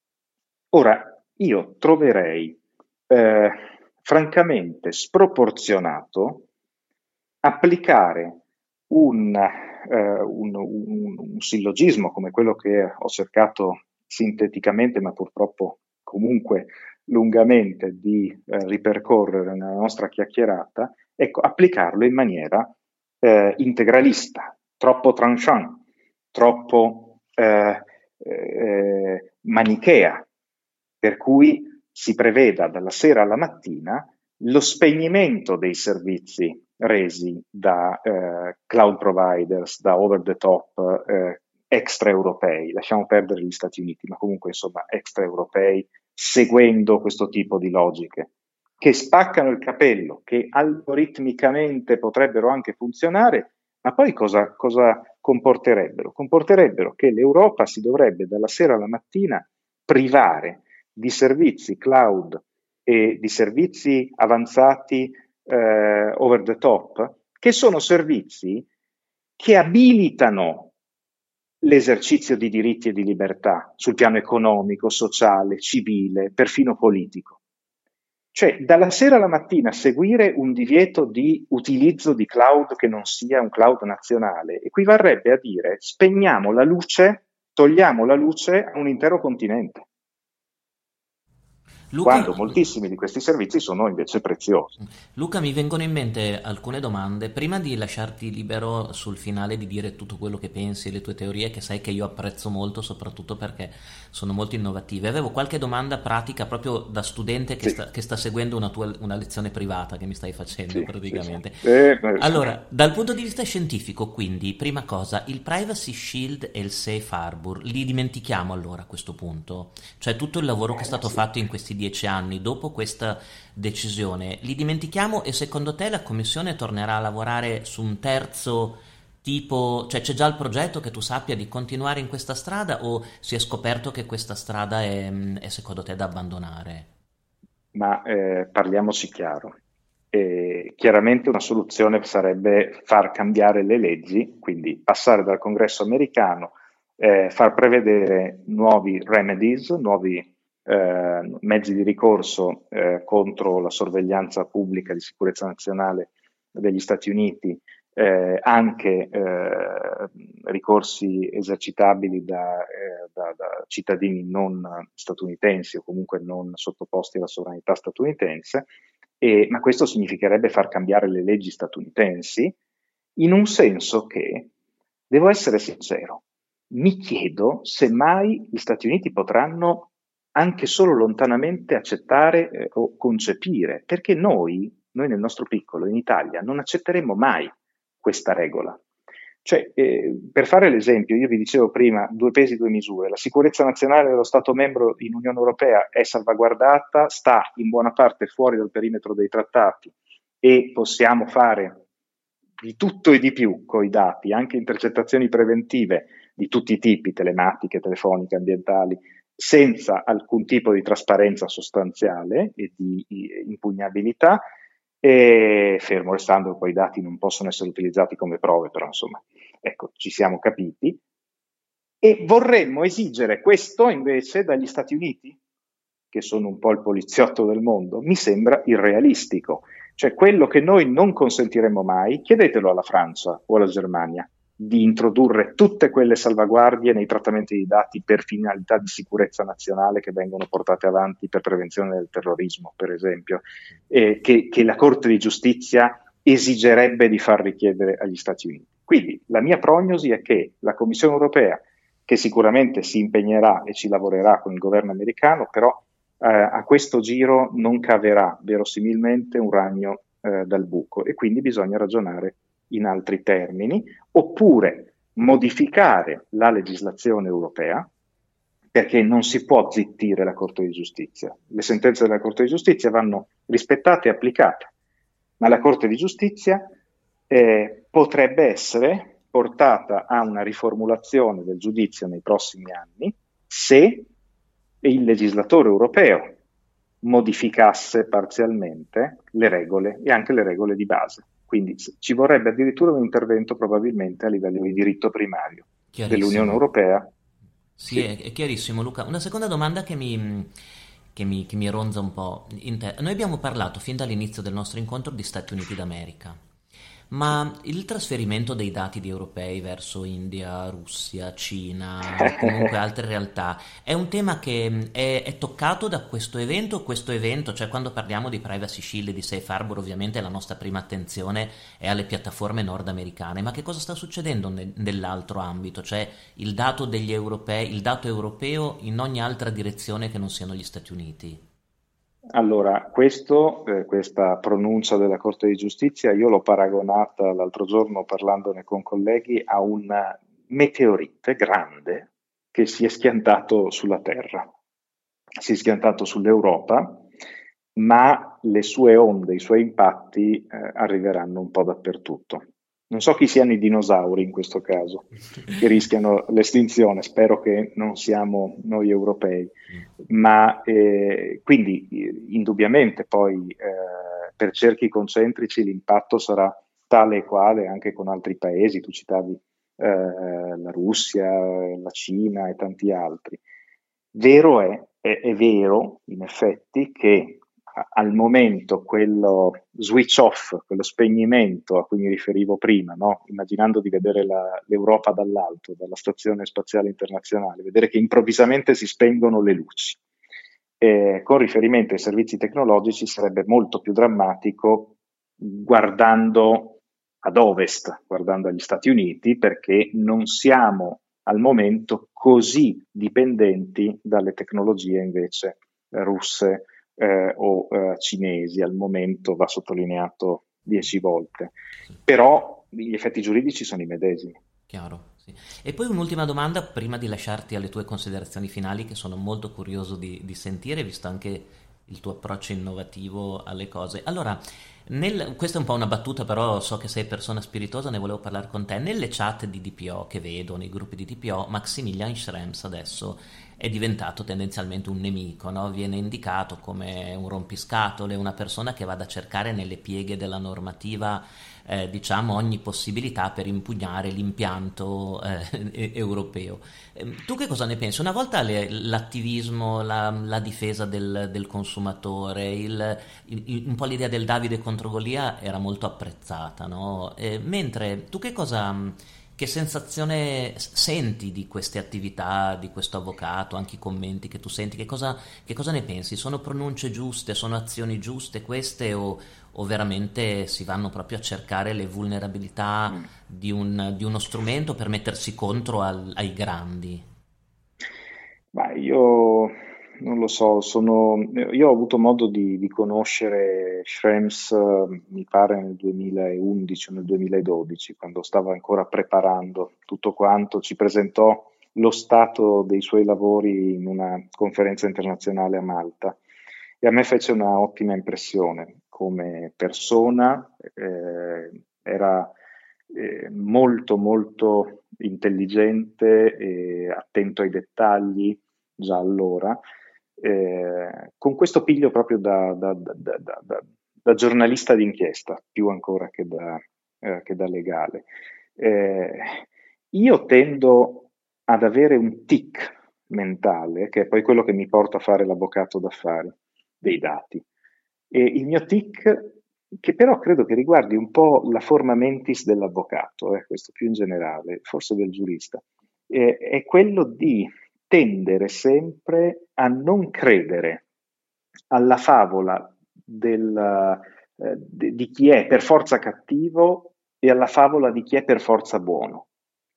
Ora, io troverei eh, francamente sproporzionato applicare un, eh, un, un, un sillogismo come quello che ho cercato sinteticamente, ma purtroppo comunque lungamente di eh, ripercorrere nella nostra chiacchierata, ecco, applicarlo in maniera eh, integralista, troppo tranchant, troppo eh, eh, manichea, per cui si preveda dalla sera alla mattina lo spegnimento dei servizi resi da eh, cloud providers, da over the top eh, extraeuropei, lasciamo perdere gli Stati Uniti, ma comunque insomma extraeuropei, seguendo questo tipo di logiche. che spaccano il capello, che algoritmicamente potrebbero anche funzionare, ma poi cosa, cosa comporterebbero? Comporterebbero che l'Europa si dovrebbe dalla sera alla mattina privare di servizi cloud e di servizi avanzati eh, over the top, che sono servizi che abilitano l'esercizio di diritti e di libertà sul piano economico, sociale, civile, perfino politico. Cioè, dalla sera alla mattina seguire un divieto di utilizzo di cloud che non sia un cloud nazionale equivarrebbe a dire spegniamo la luce, togliamo la luce a un intero continente, Luca, quando moltissimi di questi servizi sono invece preziosi. Luca, mi vengono in mente alcune domande. Prima di lasciarti libero sul finale di dire tutto quello che pensi e le tue teorie, che sai che io apprezzo molto, soprattutto perché sono molto innovative, avevo qualche domanda pratica proprio da studente che Sì, sta, che sta seguendo una tua una lezione privata che mi stai facendo sì, sì, sì. praticamente. Eh, eh, Allora, dal punto di vista scientifico, quindi, prima cosa, il Privacy Shield e il Safe Harbor, li dimentichiamo allora a questo punto? Cioè tutto il lavoro che è eh, stato sì. fatto in questi dieci anni, dopo questa decisione, li dimentichiamo e secondo te la Commissione tornerà a lavorare su un terzo tipo, cioè c'è già il progetto che tu sappia di continuare in questa strada o si è scoperto che questa strada è, è secondo te da abbandonare? Ma eh, parliamoci chiaro. Eh, chiaramente una soluzione sarebbe far cambiare le leggi, quindi passare dal Congresso americano, eh, far prevedere nuovi remedies, nuovi eh, mezzi di ricorso eh, contro la sorveglianza pubblica di sicurezza nazionale degli Stati Uniti, eh, anche eh, ricorsi esercitabili da, eh, da, da cittadini non statunitensi o comunque non sottoposti alla sovranità statunitense, e, ma questo significherebbe far cambiare le leggi statunitensi in un senso che, devo essere sincero, mi chiedo se mai gli Stati Uniti potranno anche solo lontanamente accettare eh, o concepire, perché noi, noi nel nostro piccolo, in Italia, non accetteremo mai questa regola. Cioè, eh, per fare l'esempio, io vi dicevo prima, due pesi, due misure, la sicurezza nazionale dello Stato membro in Unione Europea è salvaguardata, sta in buona parte fuori dal perimetro dei trattati e possiamo fare di tutto e di più con i dati, anche intercettazioni preventive di tutti i tipi, telematiche, telefoniche, ambientali, senza alcun tipo di trasparenza sostanziale e di impugnabilità, e fermo restando che poi i dati non possono essere utilizzati come prove, però insomma, ecco, ci siamo capiti. E vorremmo esigere questo invece dagli Stati Uniti, che sono un po' il poliziotto del mondo. Mi sembra irrealistico. Cioè, quello che noi non consentiremo mai, chiedetelo alla Francia o alla Germania, di introdurre tutte quelle salvaguardie nei trattamenti dei dati per finalità di sicurezza nazionale che vengono portate avanti per prevenzione del terrorismo, per esempio, eh, che, che la Corte di Giustizia esigerebbe di far richiedere agli Stati Uniti. Quindi la mia prognosi è che la Commissione europea, che sicuramente si impegnerà e ci lavorerà con il governo americano, però eh, a questo giro non caverà verosimilmente un ragno eh, dal buco, e quindi bisogna ragionare in altri termini, oppure modificare la legislazione europea, perché non si può zittire la Corte di Giustizia. Le sentenze della Corte di Giustizia vanno rispettate e applicate, ma la Corte di Giustizia eh, potrebbe essere portata a una riformulazione del giudizio nei prossimi anni se il legislatore europeo modificasse parzialmente le regole e anche le regole di base. Quindi ci vorrebbe addirittura un intervento probabilmente a livello di diritto primario dell'Unione Chiarissimo. Europea. Sì, Sì. è, è chiarissimo, Luca. Una seconda domanda che mi, che mi, che mi ronza un po' in te. Noi abbiamo parlato fin dall'inizio del nostro incontro di Stati Uniti d'America, Sì. ma il trasferimento dei dati di europei verso India, Russia, Cina o comunque altre realtà è un tema che mh, è, è toccato da questo evento? Questo evento, cioè quando parliamo di Privacy Shield e di Safe Harbor, ovviamente la nostra prima attenzione è alle piattaforme nordamericane, ma che cosa sta succedendo ne- nell'altro ambito? Cioè il dato degli europei, il dato europeo in ogni altra direzione che non siano gli Stati Uniti? Allora, questo, eh, questa pronuncia della Corte di Giustizia, io l'ho paragonata l'altro giorno parlandone con colleghi a un meteorite grande che si è schiantato sulla Terra, si è schiantato sull'Europa ma le sue onde, i suoi impatti eh, arriveranno un po' dappertutto. Non so chi siano i dinosauri in questo caso, che rischiano l'estinzione, spero che non siamo noi europei, ma eh, quindi indubbiamente poi eh, per cerchi concentrici l'impatto sarà tale e quale anche con altri paesi, tu citavi eh, la Russia, la Cina e tanti altri. Vero è, è, è vero in effetti che al momento quello switch off, quello spegnimento a cui mi riferivo prima, no? Immaginando di vedere la, l'Europa dall'alto, dalla Stazione Spaziale Internazionale, vedere che improvvisamente si spengono le luci. Eh, con riferimento ai servizi tecnologici sarebbe molto più drammatico guardando ad ovest, guardando agli Stati Uniti, perché non siamo al momento così dipendenti dalle tecnologie invece russe eh, o eh, cinesi. Al momento va sottolineato dieci volte, però gli effetti giuridici sono i medesimi. Chiaro, sì. E poi un'ultima domanda prima di lasciarti alle tue considerazioni finali, che sono molto curioso di, di sentire, visto anche il tuo approccio innovativo alle cose. Allora, nel, questa è un po' una battuta, però so che sei persona spiritosa, ne volevo parlare con te. Nelle chat di D P O che vedo, nei gruppi di D P O, Maximilian Schrems adesso è diventato tendenzialmente un nemico, no? Viene indicato come un rompiscatole, una persona che vada a cercare nelle pieghe della normativa eh, diciamo ogni possibilità per impugnare l'impianto eh, europeo. Eh, tu che cosa ne pensi? Una volta le, l'attivismo, la, la difesa del, del consumatore, il, il, un po' l'idea del Davide contro Golia era molto apprezzata, no? Eh, mentre tu che cosa... Che sensazione senti di queste attività, di questo avvocato, anche i commenti che tu senti? Che cosa, che cosa ne pensi? Sono pronunce giuste, sono azioni giuste queste o, o veramente si vanno proprio a cercare le vulnerabilità Mm. di, un, di uno strumento per mettersi contro al- ai grandi? Ma io non lo so, sono, io ho avuto modo di, di conoscere Schrems, eh, mi pare nel duemilaundici o nel duemiladodici, quando stava ancora preparando tutto quanto, ci presentò lo stato dei suoi lavori in una conferenza internazionale a Malta e a me fece una ottima impressione come persona, eh, era eh, molto molto intelligente e attento ai dettagli già allora, eh, con questo piglio proprio da, da- da- da- da- da- da giornalista d'inchiesta, più ancora che da, eh, che da legale. Eh, io tendo ad avere un tic mentale, che è poi quello che mi porta a fare l'avvocato d'affari dei dati. E il mio tic, che però credo che riguardi un po' la forma mentis dell'avvocato, eh, questo più in generale, forse del giurista, eh, è quello di tendere sempre a non credere alla favola del, eh, di, di chi è per forza cattivo e alla favola di chi è per forza buono.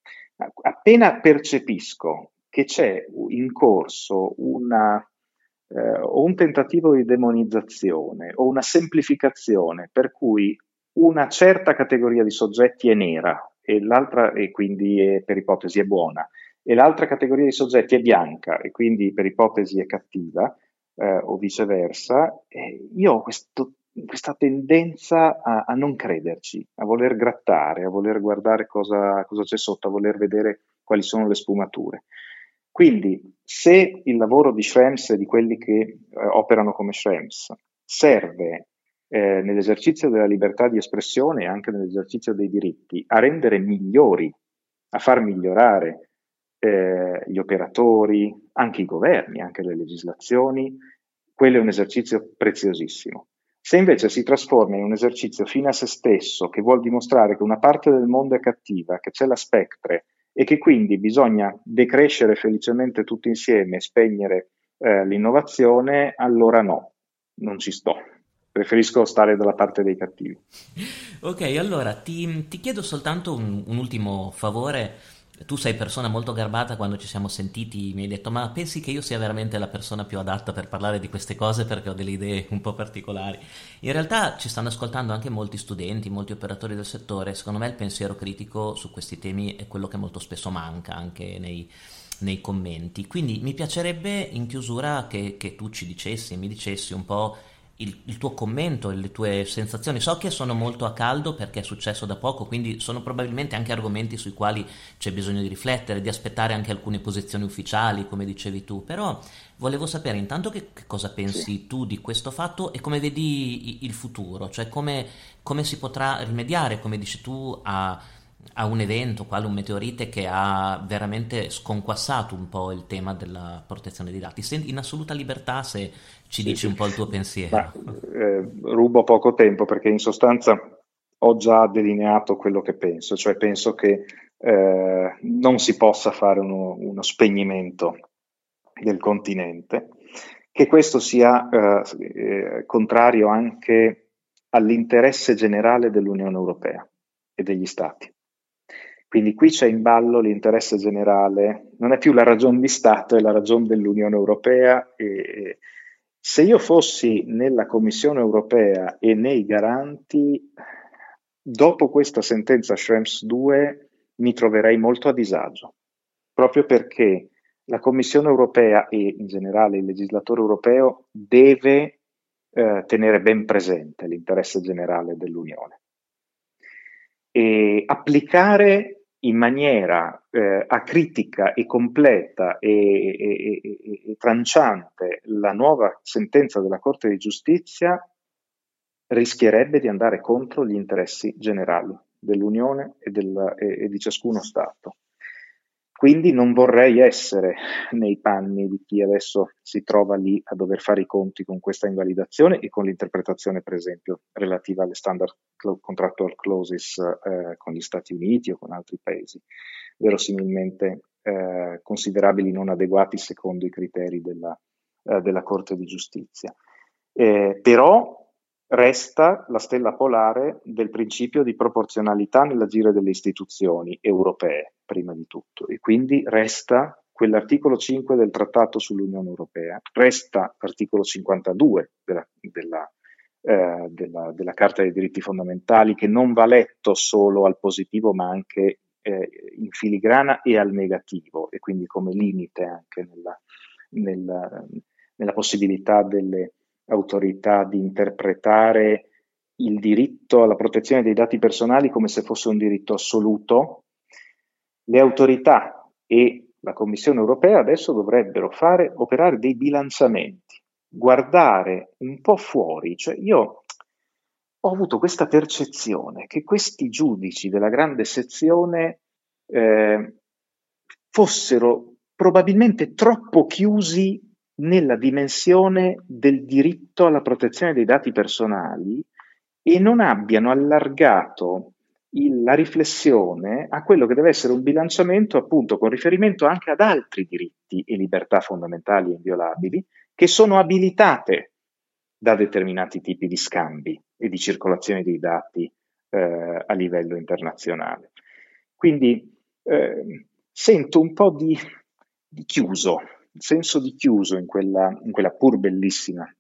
Appena percepisco che c'è in corso una, eh, o un tentativo di demonizzazione o una semplificazione per cui una certa categoria di soggetti è nera e l'altra, e quindi è, per ipotesi è buona, e l'altra categoria di soggetti è bianca e quindi per ipotesi è cattiva, eh, o viceversa, eh, io ho questo, questa tendenza a, a non crederci, a voler grattare, a voler guardare cosa, cosa c'è sotto, a voler vedere quali sono le sfumature. Quindi, se il lavoro di Schrems e di quelli che eh, operano come Schrems serve eh, nell'esercizio della libertà di espressione e anche nell'esercizio dei diritti a rendere migliori, a far migliorare eh, gli operatori, anche i governi, anche le legislazioni, quello è un esercizio preziosissimo. Se invece si trasforma in un esercizio fine a se stesso, che vuol dimostrare che una parte del mondo è cattiva, che c'è la spectre e che quindi bisogna decrescere felicemente tutti insieme e spegnere eh, l'innovazione, allora no, non ci sto. Preferisco stare dalla parte dei cattivi. Ok, allora ti, ti chiedo soltanto un, un ultimo favore. Tu sei persona molto garbata, quando ci siamo sentiti mi hai detto ma pensi che io sia veramente la persona più adatta per parlare di queste cose perché ho delle idee un po' particolari. In realtà ci stanno ascoltando anche molti studenti, molti operatori del settore. Secondo me il pensiero critico su questi temi è quello che molto spesso manca anche nei, nei commenti. Quindi mi piacerebbe in chiusura che, che tu ci dicessi, mi dicessi un po' il, il tuo commento e le tue sensazioni. So che sono molto a caldo perché è successo da poco, quindi sono probabilmente anche argomenti sui quali c'è bisogno di riflettere, di aspettare anche alcune posizioni ufficiali, come dicevi tu, però volevo sapere intanto che, che cosa Sì. pensi tu di questo fatto e come vedi i- il futuro, cioè come, come si potrà rimediare, come dici tu, a, a un evento, quale un meteorite che ha veramente sconquassato un po' il tema della protezione dei dati. Senti, in assoluta libertà se ci Sì, dici sì, un po' il tuo ma pensiero. eh, rubo poco tempo perché in sostanza ho già delineato quello che penso, cioè penso che eh, non si possa fare uno, uno spegnimento del continente, che questo sia eh, eh, contrario anche all'interesse generale dell'Unione Europea e degli Stati. Quindi qui c'è in ballo l'interesse generale, non è più la ragione di Stato, è la ragione dell'Unione Europea. E, e se io fossi nella Commissione Europea e nei garanti, dopo questa sentenza Schrems due mi troverei molto a disagio, proprio perché la Commissione Europea e in generale il legislatore europeo deve eh, tenere ben presente l'interesse generale dell'Unione e applicare in maniera eh, acritica e completa e, e, e, e tranciante la nuova sentenza della Corte di Giustizia rischierebbe di andare contro gli interessi generali dell'Unione e, del, e, e di ciascuno Stato. Quindi non vorrei essere nei panni di chi adesso si trova lì a dover fare i conti con questa invalidazione e con l'interpretazione, per esempio, relativa alle standard contractual clauses eh, con gli Stati Uniti o con altri paesi, verosimilmente eh, considerabili non adeguati secondo i criteri della, eh, della Corte di Giustizia. Eh, però resta la stella polare del principio di proporzionalità nell'agire delle istituzioni europee, prima di tutto, e quindi resta quell'articolo cinque del Trattato sull'Unione Europea, resta l'articolo cinquantadue della, della, eh, della, della Carta dei diritti fondamentali, che non va letto solo al positivo, ma anche eh, in filigrana e al negativo, e quindi come limite anche nella, nella, nella possibilità delle autorità di interpretare il diritto alla protezione dei dati personali come se fosse un diritto assoluto. Le autorità e la Commissione europea adesso dovrebbero fare, operare dei bilanciamenti, guardare un po' fuori. Cioè io ho avuto questa percezione che questi giudici della grande sezione eh, fossero probabilmente troppo chiusi nella dimensione del diritto alla protezione dei dati personali e non abbiano allargato il, la riflessione a quello che deve essere un bilanciamento appunto con riferimento anche ad altri diritti e libertà fondamentali e inviolabili che sono abilitate da determinati tipi di scambi e di circolazione dei dati eh, a livello internazionale. Quindi eh, sento un po' di, di chiuso, senso di chiuso in quella, in quella pur bellissima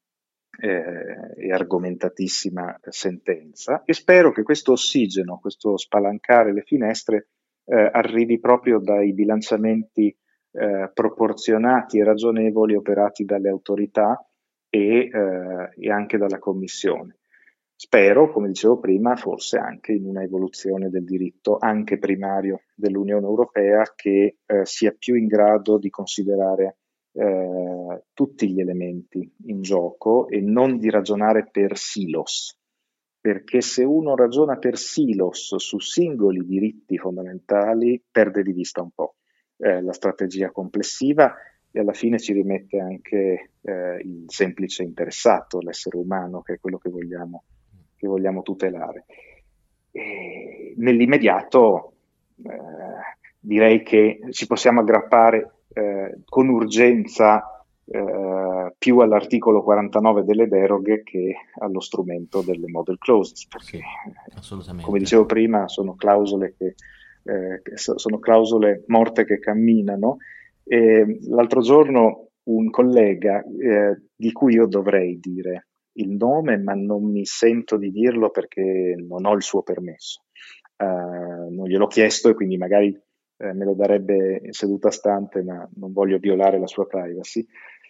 eh, e argomentatissima sentenza e spero che questo ossigeno, questo spalancare le finestre eh, arrivi proprio dai bilanciamenti eh, proporzionati e ragionevoli operati dalle autorità e, eh, e anche dalla Commissione. Spero, come dicevo prima, forse anche in una evoluzione del diritto anche primario dell'Unione Europea che eh, sia più in grado di considerare eh, tutti gli elementi in gioco e non di ragionare per silos, perché se uno ragiona per silos su singoli diritti fondamentali perde di vista un po' eh, la strategia complessiva e alla fine ci rimette anche eh, il semplice interessato, l'essere umano, che è quello che vogliamo, che vogliamo tutelare. E nell'immediato eh, direi che ci possiamo aggrappare eh, con urgenza eh, più all'articolo quarantanove delle deroghe che allo strumento delle model clauses, perché Sì, come assolutamente. dicevo prima sono clausole che, eh, che sono clausole morte che camminano. E l'altro giorno un collega eh, di cui io dovrei dire il nome, ma non mi sento di dirlo perché non ho il suo permesso. Uh, non gliel'ho chiesto e quindi magari eh, me lo darebbe in seduta stante, ma non voglio violare la sua privacy.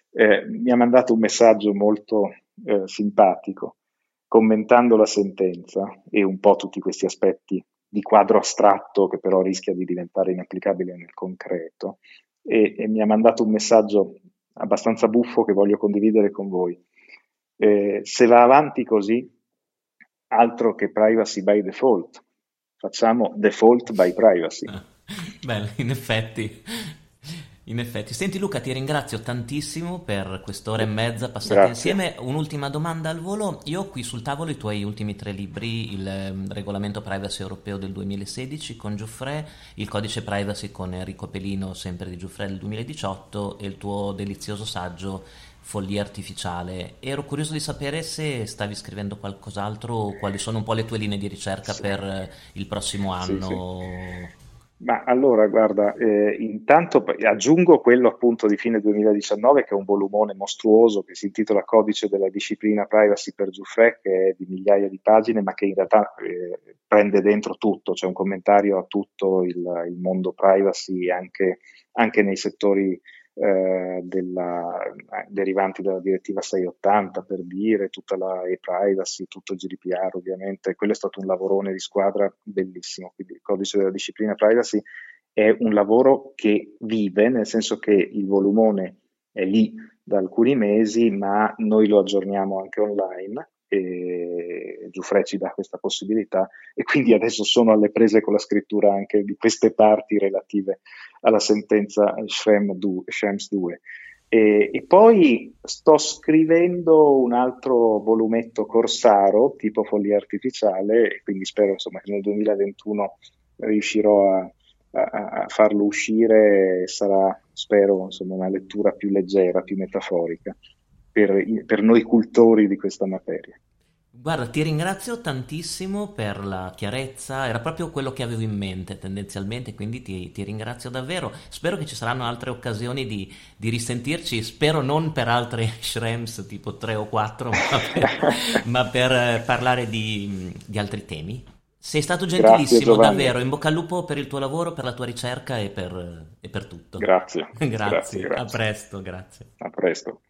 eh, mi ha mandato un messaggio molto eh, simpatico, commentando la sentenza e un po' tutti questi aspetti di quadro astratto che però rischia di diventare inapplicabile nel concreto, e, e mi ha mandato un messaggio abbastanza buffo che voglio condividere con voi. Eh, se va avanti così, altro che privacy by default, facciamo default by privacy. Beh, in effetti, in effetti. Senti Luca, ti ringrazio tantissimo per quest'ora e mezza passate Grazie. insieme. Un'ultima domanda al volo. Io ho qui sul tavolo i tuoi ultimi tre libri, il ehm, regolamento privacy europeo del duemilasedici con Giuffre, il codice privacy con Enrico Pelino, sempre di Giuffre del duemiladiciotto, e il tuo delizioso saggio Follia artificiale. Ero curioso di sapere se stavi scrivendo qualcos'altro o quali sono un po' le tue linee di ricerca Sì, per eh, il prossimo sì, sì. anno. Ma allora, guarda, eh, intanto p- aggiungo quello appunto di fine duemiladiciannove, che è un volumone mostruoso che si intitola Codice della disciplina privacy per Giuffre, che è di migliaia di pagine, ma che in realtà eh, prende dentro tutto, c'è un commentario a tutto il, il mondo privacy, anche, anche nei settori eh, della- eh, derivanti dalla direttiva seicentottanta, per dire, tutta la e-privacy, tutto il G D P R ovviamente. Quello è stato un lavorone di squadra bellissimo, quindi il codice della disciplina privacy è un lavoro che vive, nel senso che il volumone è lì da alcuni mesi, ma noi lo aggiorniamo anche online e Giuffre ci dà questa possibilità, e quindi adesso sono alle prese con la scrittura anche di queste parti relative alla sentenza Schrems due. E, e poi sto scrivendo un altro volumetto corsaro, tipo Follia artificiale, e quindi spero insomma che nel duemilaventuno riuscirò a, a- a farlo uscire, e sarà, spero, insomma, una lettura più leggera, più metaforica per, i- per noi cultori di questa materia. Guarda, ti ringrazio tantissimo per la chiarezza, era proprio quello che avevo in mente tendenzialmente, quindi ti, ti ringrazio davvero. Spero che ci saranno altre occasioni di, di risentirci, spero non per altre Schrems tipo tre o quattro, ma per, ma per, eh, parlare di, di altri temi. Sei stato Grazie gentilissimo, Giovanni, davvero, in bocca al lupo per il tuo lavoro, per la tua ricerca e per, e per tutto. grazie, grazie, Grazie, a grazie. presto, grazie. A presto.